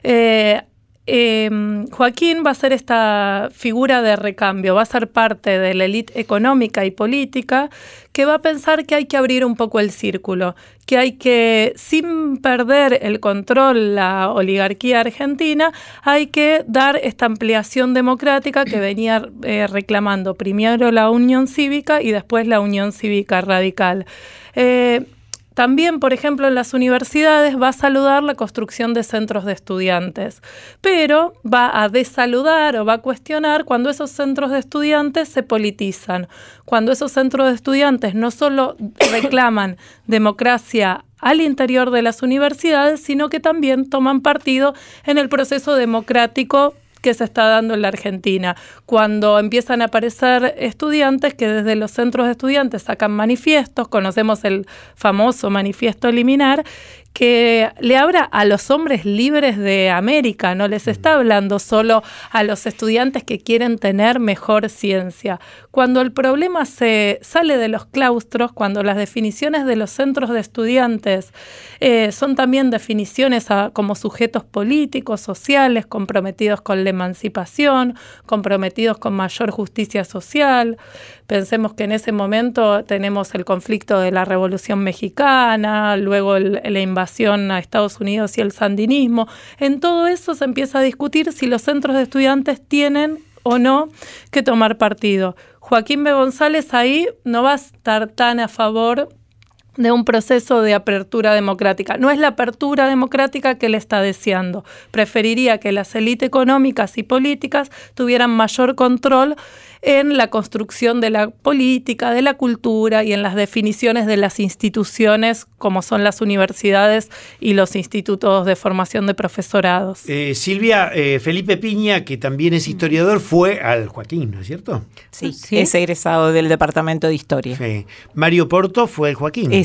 Eh, Eh, Joaquín va a ser esta figura de recambio, va a ser parte de la élite económica y política que va a pensar que hay que abrir un poco el círculo, que hay que, sin perder el control, la oligarquía argentina, hay que dar esta ampliación democrática que venía eh, reclamando primero la Unión Cívica y después la Unión Cívica Radical. Eh, También, por ejemplo, en las universidades va a saludar la construcción de centros de estudiantes, pero va a desaludar o va a cuestionar cuando esos centros de estudiantes se politizan, cuando esos centros de estudiantes no solo reclaman democracia al interior de las universidades, sino que también toman partido en el proceso democrático que se está dando en la Argentina, cuando empiezan a aparecer estudiantes que desde los centros de estudiantes sacan manifiestos, conocemos el famoso manifiesto liminar, que le habla a los hombres libres de América, no les está hablando solo a los estudiantes que quieren tener mejor ciencia. Cuando el problema se sale de los claustros, cuando las definiciones de los centros de estudiantes eh, son también definiciones a, como sujetos políticos, sociales, comprometidos con la emancipación, comprometidos con mayor justicia social. Pensemos que en ese momento tenemos el conflicto de la Revolución Mexicana, luego el, la invasión a Estados Unidos y el sandinismo. En todo eso se empieza a discutir si los centros de estudiantes tienen o no que tomar partido. Joaquín B. González ahí no va a estar tan a favor de un proceso de apertura democrática. No es la apertura democrática que él está deseando. Preferiría que las élites económicas y políticas tuvieran mayor control en la construcción de la política, de la cultura y en las definiciones de las instituciones como son las universidades y los institutos de formación de profesorados.
Eh, Silvia, eh, Felipe Piña, que también es historiador, fue al Joaquín, ¿no es cierto?
Sí, sí. Es egresado del Departamento de Historia.
Sí. Mario Porto fue al Joaquín.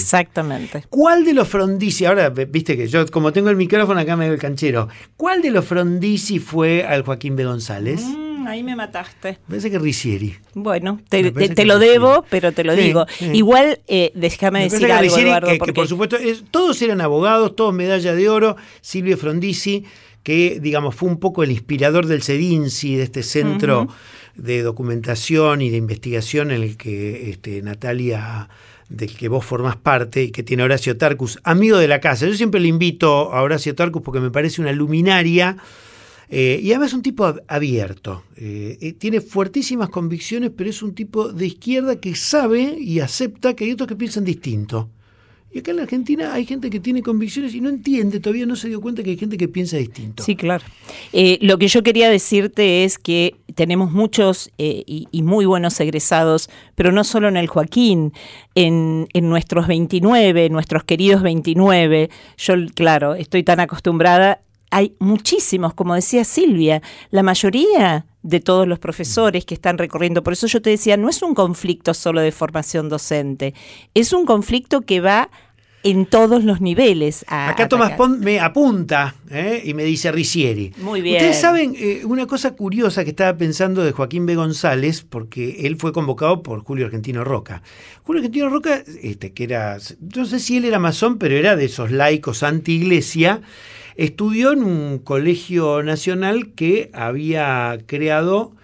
Exactamente.
¿Cuál de los Frondizi, ahora viste que yo como tengo el micrófono acá me veo el canchero, ¿cuál de los Frondizi fue al Joaquín B. González?
Mm, ahí me mataste.
Me parece que Ricieri.
Bueno, te, te, te
que
lo
Ricieri.
debo, pero te lo
Sí,
digo.
sí.
Igual, eh, déjame
Me
decir
parece que
algo,
Ricieri,
Eduardo,
que,
porque
que por supuesto, es, todos eran abogados, todos medalla de oro. Silvio Frondizi, que digamos fue un poco el inspirador del CEDINCI, de este centro uh-huh. de documentación y de investigación en el que este, Natalia, del que vos formás parte y que tiene Horacio Tarcus, amigo de la casa. Yo siempre le invito a Horacio Tarcus porque me parece una luminaria eh, y además es un tipo abierto. Eh, eh, tiene fuertísimas convicciones, pero es un tipo de izquierda que sabe y acepta que hay otros que piensan distinto. Y acá en la Argentina hay gente que tiene convicciones y no entiende, todavía no se dio cuenta que hay gente que piensa distinto.
Sí, claro. Eh, lo que yo quería decirte es que tenemos muchos eh, y, y muy buenos egresados, pero no solo en el Joaquín, en, en nuestros veintinueve, nuestros queridos veintinueve. Yo, claro, estoy tan acostumbrada. Hay muchísimos, como decía Silvia, la mayoría de todos los profesores que están recorriendo. Por eso yo te decía, no es un conflicto solo de formación docente, es un conflicto que va en todos los niveles. A
Acá
atacar.
Tomás Pont me apunta ¿eh? y me dice Ricieri.
Muy bien.
Ustedes saben eh, una cosa curiosa que estaba pensando de Joaquín B. González, porque él fue convocado por Julio Argentino Roca. Julio Argentino Roca, este, que era, no sé si él era masón, pero era de esos laicos anti-iglesia. Estudió en un colegio nacional que había creado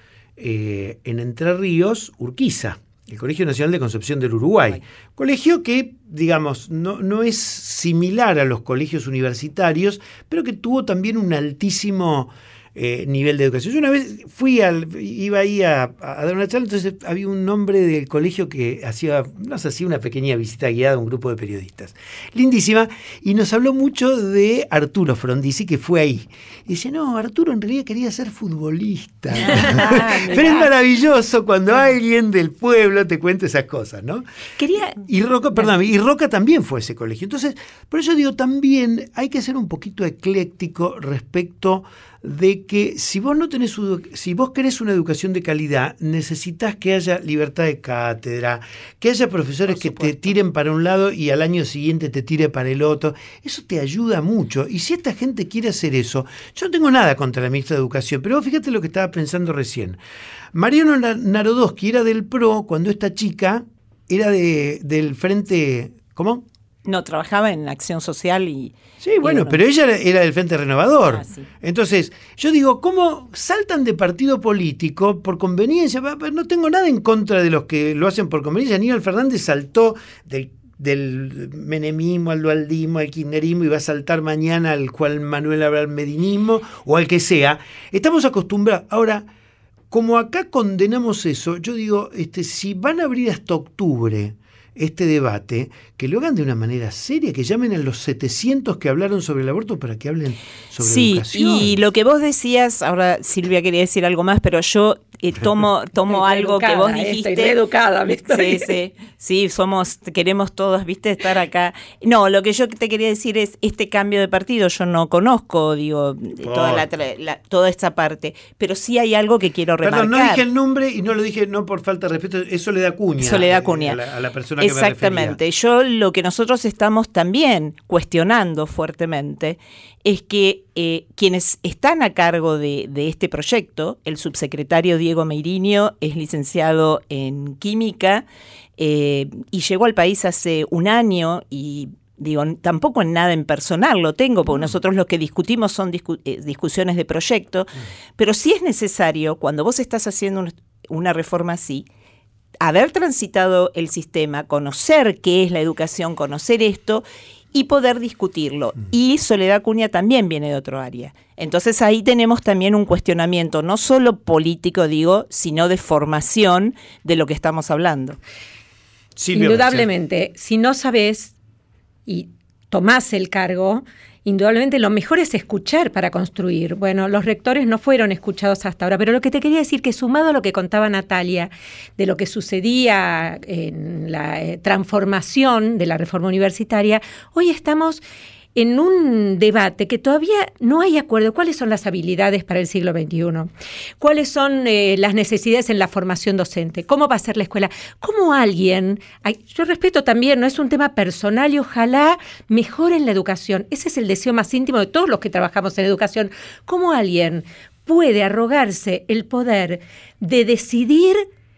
eh, en Entre Ríos, Urquiza, el Colegio Nacional de Concepción del Uruguay. Ay. Colegio que, digamos, no, no es similar a los colegios universitarios, pero que tuvo también un altísimo eh, nivel de educación. Yo una vez fui al, iba ahí a, a dar una charla, entonces había un hombre del colegio que hacía, no sé, hacía una pequeña visita guiada a un grupo de periodistas. Lindísima, y nos habló mucho de Arturo Frondizi, que fue ahí. Y dice, no, Arturo en realidad quería ser futbolista. Ah, pero es maravilloso cuando alguien del pueblo te cuenta esas cosas, ¿no?
Quería...
Y Roca, perdón, y Roca también fue ese colegio. Entonces, por eso digo, también hay que ser un poquito ecléctico respecto de que si vos no tenés, si vos querés una educación de calidad, necesitas que haya libertad de cátedra, que haya profesores que te tiren para un lado y al año siguiente te tire para el otro. Eso te ayuda mucho. Y si esta gente quiere hacer eso, yo no tengo nada contra la ministra de Educación, pero vos fíjate lo que estaba pensando recién. Mariano Narodowski era del P R O cuando esta chica era de, del Frente... ¿Cómo?
No, trabajaba en Acción Social y...
Sí, bueno, pero ella era, era del Frente Renovador.
Ah, sí.
Entonces, yo digo, ¿cómo saltan de partido político por conveniencia? No tengo nada en contra de los que lo hacen por conveniencia. Aníbal Fernández saltó del, del menemismo al dualdismo, al kirchnerismo, y va a saltar mañana al Juan Manuel Abraham-medinismo o al que sea. Estamos acostumbrados. Ahora, como acá condenamos eso, yo digo, este, si van a abrir hasta octubre este debate, que lo hagan de una manera seria, que llamen a los setecientos que hablaron sobre el aborto para que hablen sobre
sí,
educación.
Sí, y lo que vos decías, ahora Silvia quería decir algo más, pero yo eh, tomo tomo algo que vos dijiste.
Estoy reeducada, ¿me estoy?
Sí, sí, sí, somos, queremos todos, viste, estar acá. No, lo que yo te quería decir es este cambio de partido, yo no conozco, digo, toda la, la, toda esta parte, pero sí hay algo que quiero remarcar.
Perdón, no dije el nombre y no lo dije no por falta de respeto, eso le da cuña.
Eso le da cuña.
A la, a la persona que
Exactamente.
me
Yo lo que nosotros estamos también cuestionando fuertemente es que eh, quienes están a cargo de, de este proyecto, el subsecretario Diego Meirinho es licenciado en Química eh, y llegó al país hace un año y digo, tampoco en nada en personal lo tengo, porque nosotros lo que discutimos son discu- eh, discusiones de proyecto, pero sí es necesario, cuando vos estás haciendo un, una reforma así, haber transitado el sistema, conocer qué es la educación, conocer esto y poder discutirlo. Y Soledad Cunha también viene de otro área. Entonces ahí tenemos también un cuestionamiento, no solo político, digo, sino de formación de lo que estamos hablando.
Silvia
Indudablemente, si no sabés y tomás el cargo, indudablemente lo mejor es escuchar para construir. Bueno, los rectores no fueron escuchados hasta ahora, pero lo que te quería decir que sumado a lo que contaba Natalia de lo que sucedía en la eh, transformación de la reforma universitaria, hoy estamos en un debate que todavía no hay acuerdo. ¿Cuáles son las habilidades para el siglo veintiuno? ¿Cuáles son eh, las necesidades en la formación docente? ¿Cómo va a ser la escuela? ¿Cómo alguien, ay, yo respeto también, no es un tema personal y ojalá mejoren la educación? Ese es el deseo más íntimo de todos los que trabajamos en educación. ¿Cómo alguien puede arrogarse el poder de decidir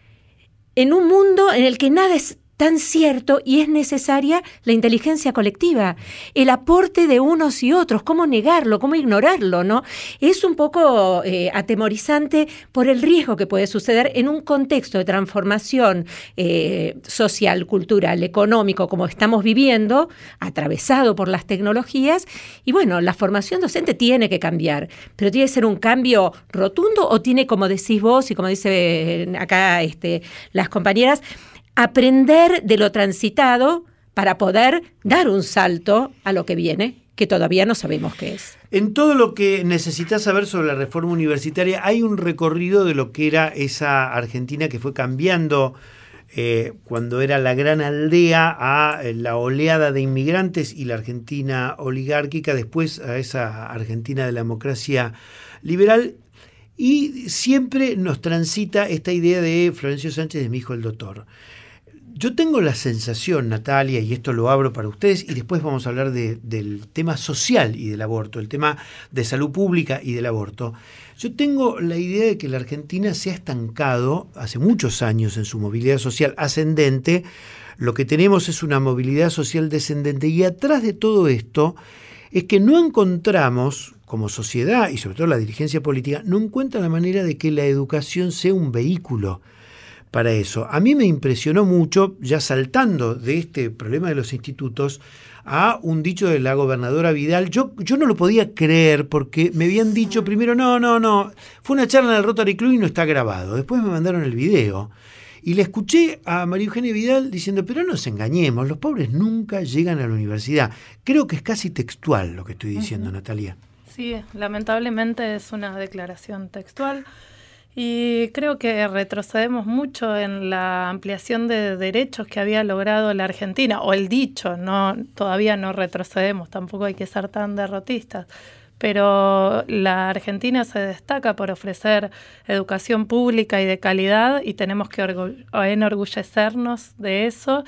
en un mundo en el que nada es tan cierto y es necesaria la inteligencia colectiva, el aporte de unos y otros? ¿Cómo negarlo? ¿Cómo ignorarlo? ¿No? Es un poco eh, atemorizante por el riesgo que puede suceder en un contexto de transformación eh, social, cultural, económico, como estamos viviendo, atravesado por las tecnologías. Y bueno, la formación docente tiene que cambiar, pero tiene que ser un cambio rotundo o tiene, como decís vos y como dicen acá este, las compañeras, aprender de lo transitado para poder dar un salto a lo que viene, que todavía no sabemos qué es.
En todo lo que necesitas saber sobre la reforma universitaria hay un recorrido de lo que era esa Argentina que fue cambiando eh, cuando era la gran aldea a la oleada de inmigrantes y la Argentina oligárquica, después a esa Argentina de la democracia liberal. Y siempre nos transita esta idea de Florencio Sánchez de mi hijo el doctor. Yo tengo la sensación, Natalia, y esto lo abro para ustedes, y después vamos a hablar de, del tema social y del aborto, el tema de salud pública y del aborto. Yo tengo la idea de que la Argentina se ha estancado hace muchos años en su movilidad social ascendente. Lo que tenemos es una movilidad social descendente, y atrás de todo esto es que no encontramos, como sociedad y sobre todo la dirigencia política, no encuentra la manera de que la educación sea un vehículo para eso. A mí me impresionó mucho, ya saltando de este problema de los institutos, a un dicho de la gobernadora Vidal. Yo, yo no lo podía creer porque me habían dicho primero, no, no, no, fue una charla en el Rotary Club y no está grabado. Después me mandaron el video y le escuché a María Eugenia Vidal diciendo, pero no nos engañemos, los pobres nunca llegan a la universidad. Creo que es casi textual lo que estoy diciendo, uh-huh. Natalia.
Sí, lamentablemente es una declaración textual. Y creo que retrocedemos mucho en la ampliación de derechos que había logrado la Argentina, o el dicho, no, todavía no retrocedemos, tampoco hay que ser tan derrotistas, pero la Argentina se destaca por ofrecer educación pública y de calidad y tenemos que orgu- enorgullecernos de eso.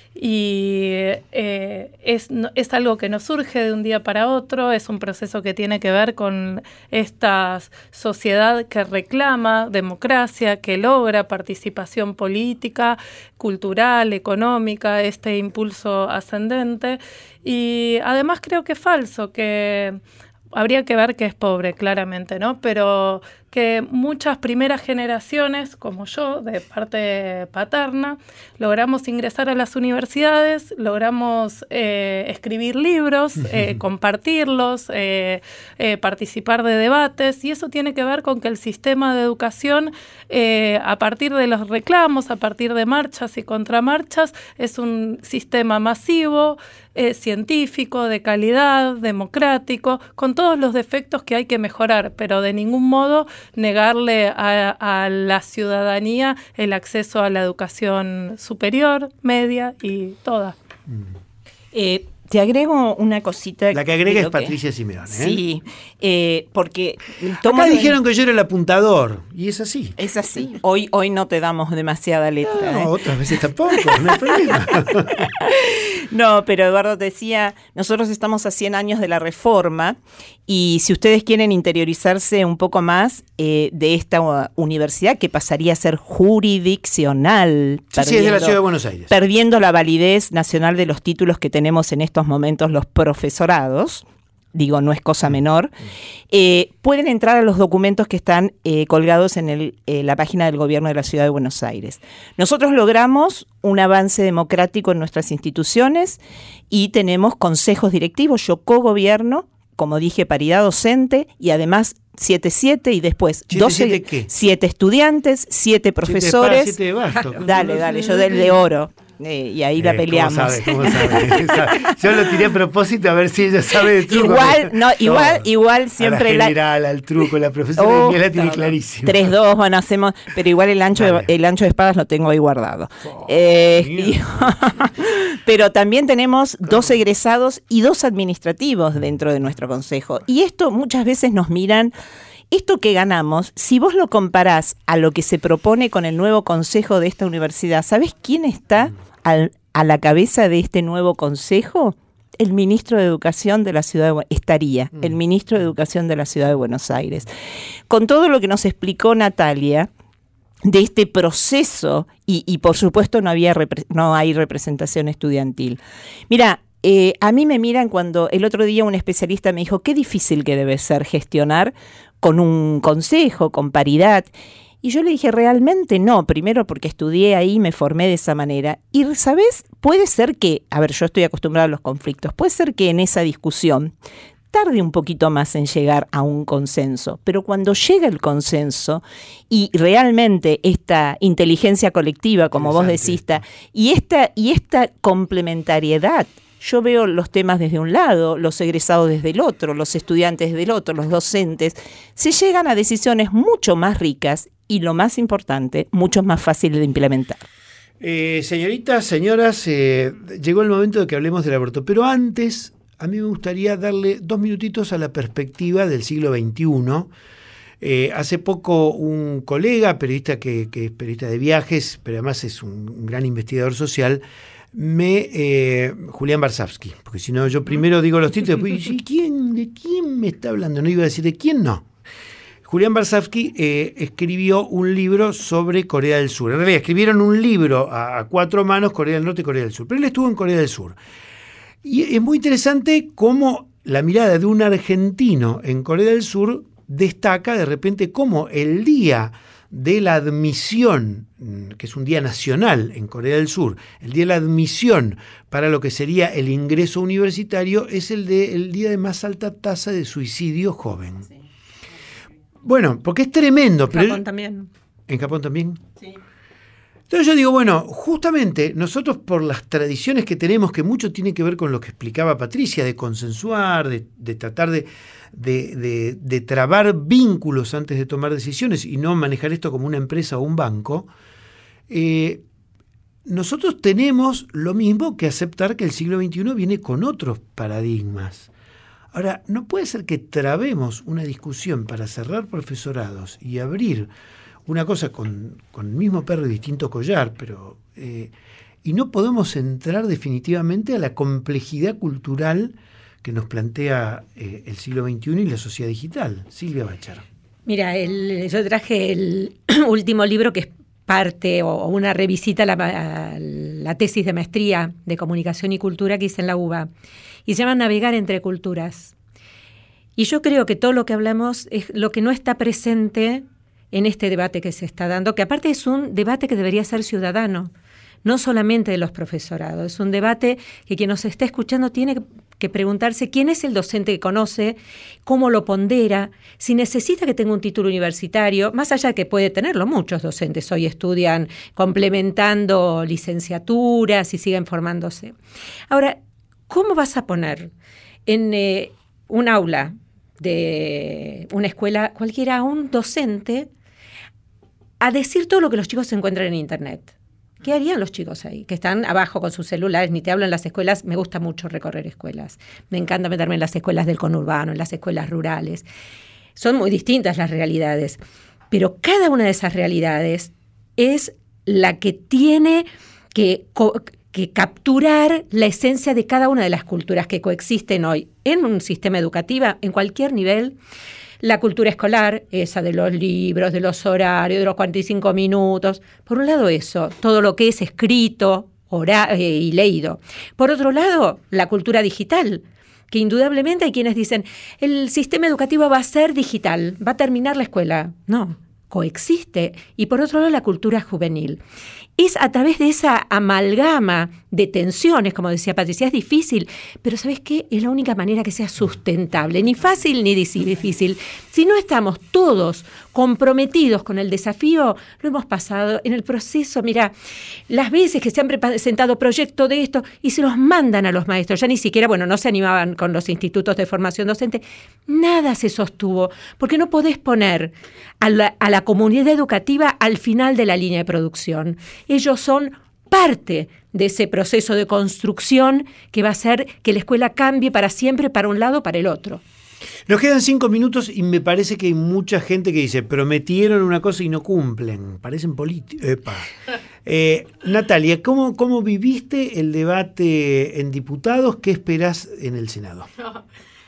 Y eh, es, no, es algo que no surge de un día para otro, es un proceso que tiene que ver con esta sociedad que reclama democracia, que logra participación política, cultural, económica, este impulso ascendente. Y además creo que es falso, que habría que ver que es pobre, claramente, ¿no? Pero que muchas primeras generaciones, como yo, de parte paterna, logramos ingresar a las universidades, logramos eh, escribir libros, eh, compartirlos, eh, eh, participar de debates, y eso tiene que ver con que el sistema de educación, eh, a partir de los reclamos, a partir de marchas y contramarchas, es un sistema masivo, eh, científico, de calidad, democrático, con todos los defectos que hay que mejorar, pero de ningún modo negarle a, a la ciudadanía el acceso a la educación superior, media y toda.
Eh, te agrego una cosita.
La que agrega es
que,
Patricia Simeone. ¿eh?
Sí, eh, porque...
Acá dijeron que yo era el apuntador, y es así.
Es así. Hoy, hoy no te damos demasiada letra.
No,
¿eh?
otras veces tampoco, no hay problema.
No, pero Eduardo te decía, nosotros estamos a cien años de la reforma, y si ustedes quieren interiorizarse un poco más eh, de esta uh, universidad, que pasaría a ser jurisdiccional.
Sí, sí, es de la Ciudad de Buenos Aires.
Perdiendo la validez nacional de los títulos que tenemos en estos momentos los profesorados, digo, no es cosa menor, eh, pueden entrar a los documentos que están eh, colgados en el, eh, la página del Gobierno de la Ciudad de Buenos Aires. Nosotros logramos un avance democrático en nuestras instituciones y tenemos consejos directivos, yo cogobierno, como dije, paridad docente y además siete siete y después doce, siete estudiantes, siete profesores.
Siete de, siete de basto.
Dale, dale, yo del de oro. eh, y ahí
eh,
la peleamos.
¿Cómo sabe? ¿Cómo sabe? Yo lo tiré a propósito a ver si ella sabe de truco.
Igual, no, igual,
no,
igual siempre...
A la general, la... al truco, la profesora oh, la tiene clarísima.
tres dos, bueno, hacemos... Pero igual el ancho, de, el ancho de espadas lo tengo ahí guardado. Oh, eh, y, pero también tenemos claro. dos egresados y dos administrativos dentro de nuestro consejo. Y esto muchas veces nos miran... Esto que ganamos, si vos lo comparás a lo que se propone con el nuevo consejo de esta universidad, ¿sabés quién está al, a la cabeza de este nuevo consejo? El ministro de Educación de la Ciudad de estaría, el ministro de Educación de la Ciudad de Buenos Aires. Con todo lo que nos explicó Natalia de este proceso, y, y por supuesto no había repre- no hay representación estudiantil. Mira, eh, a mí me miran cuando el otro día un especialista me dijo, qué difícil que debe ser gestionar con un consejo, con paridad. Y yo le dije, realmente no, primero porque estudié ahí, me formé de esa manera. Y, ¿sabes? Puede ser que, a ver, yo estoy acostumbrada a los conflictos, puede ser que en esa discusión tarde un poquito más en llegar a un consenso, pero cuando llega el consenso y realmente esta inteligencia colectiva, como vos decís, y esta, y esta complementariedad, yo veo los temas desde un lado, los egresados desde el otro, los estudiantes desde el otro, los docentes, se llegan a decisiones mucho más ricas y, lo más importante, mucho más fáciles de implementar.
Eh, señoritas, señoras, eh, llegó el momento de que hablemos del aborto, pero antes a mí me gustaría darle dos minutitos a la perspectiva del siglo veintiuno. Eh, hace poco un colega, periodista que, que es periodista de viajes, pero además es un, un gran investigador social, me eh, Julián Barsavsky, porque si no yo primero digo los títulos, después ¿y quién, de quién me está hablando? No iba a decir de quién, no. Julián Barsavsky eh, escribió un libro sobre Corea del Sur. En realidad escribieron un libro a, a cuatro manos, Corea del Norte y Corea del Sur, pero él estuvo en Corea del Sur. Y es muy interesante cómo la mirada de un argentino en Corea del Sur destaca de repente cómo el día de la admisión, que es un día nacional en Corea del Sur, el día de la admisión para lo que sería el ingreso universitario es el, de, el día de más alta tasa de suicidio joven. Sí. Bueno, porque es tremendo.
En Japón pero, también.
¿En Japón también?
Sí.
Entonces yo digo, bueno, justamente nosotros por las tradiciones que tenemos, que mucho tiene que ver con lo que explicaba Patricia, de consensuar, de, de tratar de, de, de, de trabar vínculos antes de tomar decisiones y no manejar esto como una empresa o un banco, eh, nosotros tenemos lo mismo que aceptar que el siglo veintiuno viene con otros paradigmas. Ahora, no puede ser que trabemos una discusión para cerrar profesorados y abrir una cosa con, con el mismo perro y distinto collar, pero eh, y no podemos entrar definitivamente a la complejidad cultural que nos plantea eh, el siglo veintiuno y la sociedad digital. Silvia Bachar.
Mira, el, yo traje el último libro que es parte o una revisita a la, a la tesis de maestría de Comunicación y Cultura que hice en la U B A, y se llama Navegar entre culturas. Y yo creo que todo lo que hablamos es lo que no está presente en este debate que se está dando, que aparte es un debate que debería ser ciudadano, no solamente de los profesorados. Es un debate que quien nos está escuchando tiene que preguntarse quién es el docente que conoce, cómo lo pondera, si necesita que tenga un título universitario, más allá de que puede tenerlo. Muchos docentes hoy estudian complementando licenciaturas y siguen formándose. Ahora, ¿cómo vas a poner en eh, un aula de una escuela cualquiera a un docente a decir todo lo que los chicos se encuentran en Internet? ¿Qué harían los chicos ahí? Que están abajo con sus celulares, ni te hablo en las escuelas. Me gusta mucho recorrer escuelas. Me encanta meterme en las escuelas del conurbano, en las escuelas rurales. Son muy distintas las realidades, pero cada una de esas realidades es la que tiene que, co- que capturar la esencia de cada una de las culturas que coexisten hoy en un sistema educativo, en cualquier nivel. La cultura escolar, esa de los libros, de los horarios, de los cuarenta y cinco minutos. Por un lado eso, todo lo que es escrito ora- eh, y leído. Por otro lado, la cultura digital, que indudablemente hay quienes dicen, el sistema educativo va a ser digital, va a terminar la escuela. No, coexiste. Y por otro lado, la cultura juvenil. es a través de esa amalgama de tensiones, como decía Patricia, es difícil, pero ¿sabes qué? Es la única manera que sea sustentable, ni fácil ni difícil. Si no estamos todos comprometidos con el desafío, lo hemos pasado en el proceso. Mira, las veces que se han presentado proyectos de esto y se los mandan a los maestros, ya ni siquiera, bueno, no se animaban con los institutos de formación docente, nada se sostuvo, porque no podés poner a la, a la comunidad educativa al final de la línea de producción. Ellos son parte de ese proceso de construcción que va a hacer que la escuela cambie para siempre, para un lado o para el otro.
Nos quedan cinco minutos y me parece que hay mucha gente que dice, prometieron una cosa y no cumplen, parecen políticos. Eh, Natalia, ¿cómo, ¿cómo viviste el debate en diputados? ¿Qué esperás en el Senado?
No,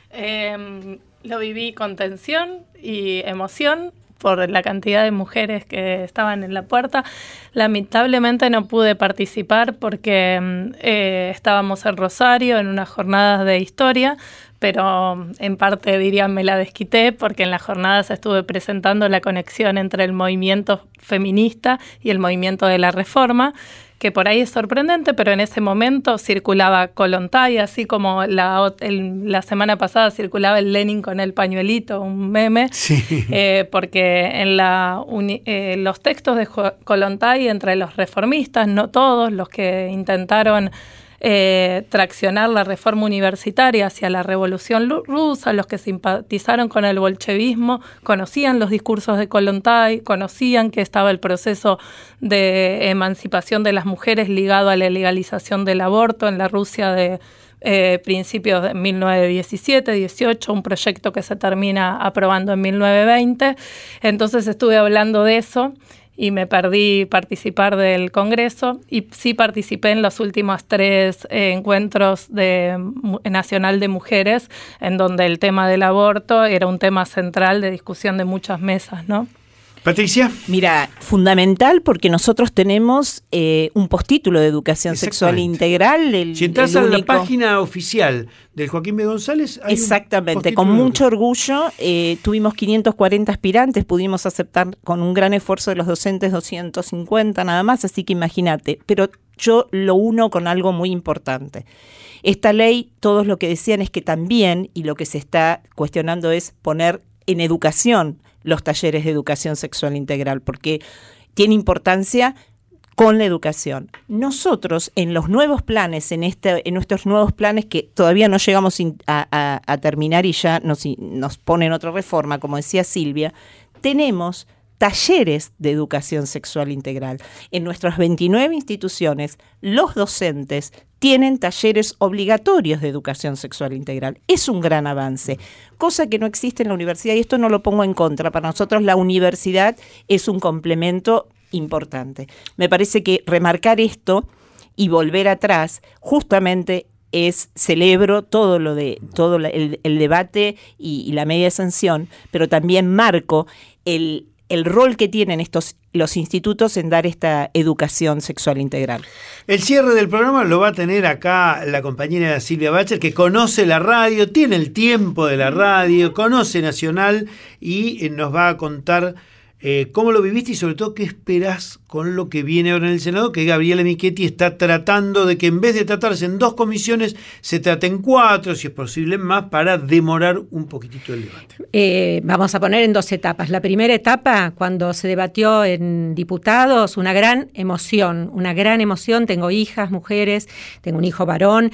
eh, lo viví con tensión y emoción por la cantidad de mujeres que estaban en la puerta. Lamentablemente no pude participar porque eh, estábamos en Rosario en unas jornadas de historia, pero en parte diría me la desquité porque en las jornadas estuve presentando la conexión entre el movimiento feminista y el movimiento de la reforma, que por ahí es sorprendente, pero en ese momento circulaba Kollontai, así como la, el, la semana pasada circulaba el Lenin con el pañuelito, un meme,
sí.
eh, porque en la uni, eh, los textos de Kollontai, entre los reformistas, no todos, los que intentaron Eh, traccionar la reforma universitaria hacia la revolución rusa, los que simpatizaron con el bolchevismo, conocían los discursos de Kollontai, conocían que estaba el proceso de emancipación de las mujeres ligado a la legalización del aborto en la Rusia de eh, principios de mil novecientos diecisiete dieciocho, un proyecto que se termina aprobando en mil novecientos veinte. Entonces estuve hablando de eso y me perdí participar del Congreso, y sí participé en los últimos tres eh, encuentros de, nacional de mujeres, en donde el tema del aborto era un tema central de discusión de muchas mesas, ¿no?
Patricia.
Mira, fundamental porque nosotros tenemos eh, un postítulo de educación sexual integral. El,
si entras
el
a
único...
la página oficial del Joaquín B. González, hay
exactamente, con mucho orgullo, eh, tuvimos quinientos cuarenta aspirantes, pudimos aceptar con un gran esfuerzo de los docentes doscientos cincuenta nada más, así que imagínate, pero yo lo uno con algo muy importante. Esta ley, todos lo que decían es que también, y lo que se está cuestionando es poner en educación los talleres de educación sexual integral, porque tiene importancia con la educación. Nosotros, en los nuevos planes, en este, en nuestros nuevos planes que todavía no llegamos a, a, a terminar y ya nos, nos ponen otra reforma, como decía Silvia, tenemos talleres de educación sexual integral. En nuestras veintinueve instituciones, los docentes tienen talleres obligatorios de educación sexual integral. Es un gran avance, cosa que no existe en la universidad, y esto no lo pongo en contra. Para nosotros la universidad es un complemento importante. Me parece que remarcar esto y volver atrás justamente es, celebro todo lo de todo el, el debate y, y la media sanción, pero también marco el el rol que tienen estos los institutos en dar esta educación sexual integral.
El cierre del programa lo va a tener acá la compañera Silvia Bacher, que conoce la radio, tiene el tiempo de la radio, conoce Nacional y nos va a contar eh, cómo lo viviste y sobre todo qué esperás con lo que viene ahora en el Senado, que Gabriela Michetti está tratando de que en vez de tratarse en dos comisiones, se traten cuatro, si es posible más, para demorar un poquitito el debate.
Eh, vamos a poner en dos etapas. La primera etapa, cuando se debatió en diputados, una gran emoción, una gran emoción. Tengo hijas, mujeres, tengo un hijo varón,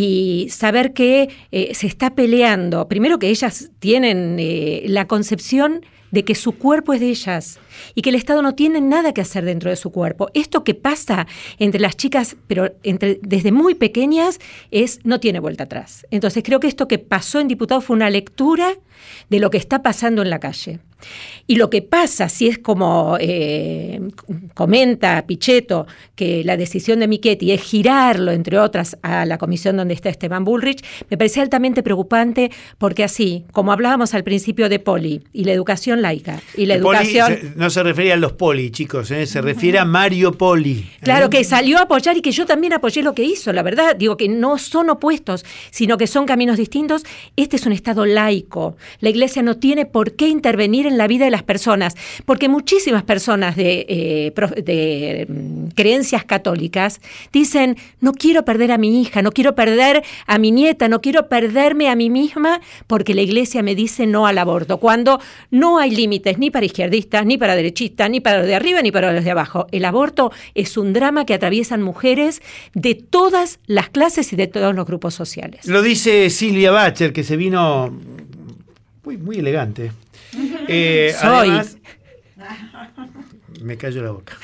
y saber que eh, se está peleando, primero que ellas tienen eh, la concepción de que su cuerpo es de ellas y que el Estado no tiene nada que hacer dentro de su cuerpo. Esto que pasa entre las chicas, pero entre, desde muy pequeñas, es no tiene vuelta atrás. Entonces creo que esto que pasó en diputados fue una lectura de lo que está pasando en la calle. Y lo que pasa, si es como eh, comenta Pichetto, que la decisión de Michetti es girarlo, entre otras, a la comisión donde está Esteban Bullrich, me parece altamente preocupante, porque así, como hablábamos al principio de Poli y la educación laica y la
Poli,
educación...
no no se refiere a los Poli, chicos, ¿eh? Se refiere a Mario Poli. ¿eh?
Claro, que salió a apoyar y que yo también apoyé lo que hizo, la verdad. Digo que no son opuestos, sino que son caminos distintos. Este es un Estado laico. La Iglesia no tiene por qué intervenir en la vida de las personas, porque muchísimas personas de, eh, de um, creencias católicas dicen, no quiero perder a mi hija, no quiero perder a mi nieta, no quiero perderme a mí misma porque la Iglesia me dice no al aborto, cuando no hay límites ni para izquierdistas, ni para derechistas, ni para los de arriba, ni para los de abajo. El aborto es un drama que atraviesan mujeres de todas las clases y de todos los grupos sociales.
Lo dice Silvia Bacher, que se vino muy, muy elegante. Eh,
Soy.
Además, me callo la boca.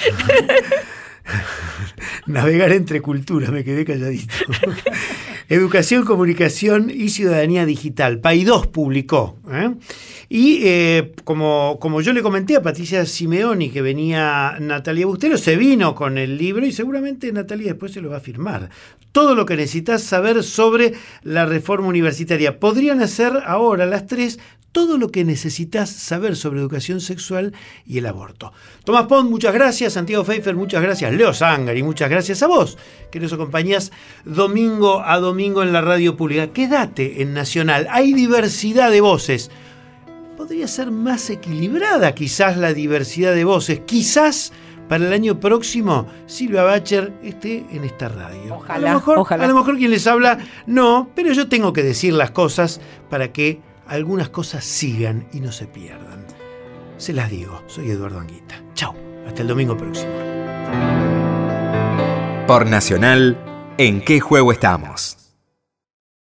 Navegar entre culturas, me quedé calladito. Educación, Comunicación y Ciudadanía Digital. Paidós publicó. ¿eh? Y eh, como, como yo le comenté a Patricia Simeoni, que venía Natalia Bustero, se vino con el libro y seguramente Natalia después se lo va a firmar. Todo lo que necesitas saber sobre la reforma universitaria. Podrían hacer ahora las tres todo lo que necesitas saber sobre educación sexual y el aborto. Tomás Pont, muchas gracias. Santiago Pfeiffer, muchas gracias. Leo Zangari, muchas gracias a vos, que nos acompañás domingo a domingo en la radio pública. Quédate en Nacional. Hay diversidad de voces. Podría ser más equilibrada quizás la diversidad de voces. Quizás para el año próximo Silvia Bacher esté en esta radio.
Ojalá,
a lo mejor,
ojalá.
A lo mejor quien les habla no, pero yo tengo que decir las cosas para que algunas cosas sigan y no se pierdan. Se las digo, soy Eduardo Anguita. Chau, hasta el domingo próximo.
Por Nacional, ¿en qué juego estamos?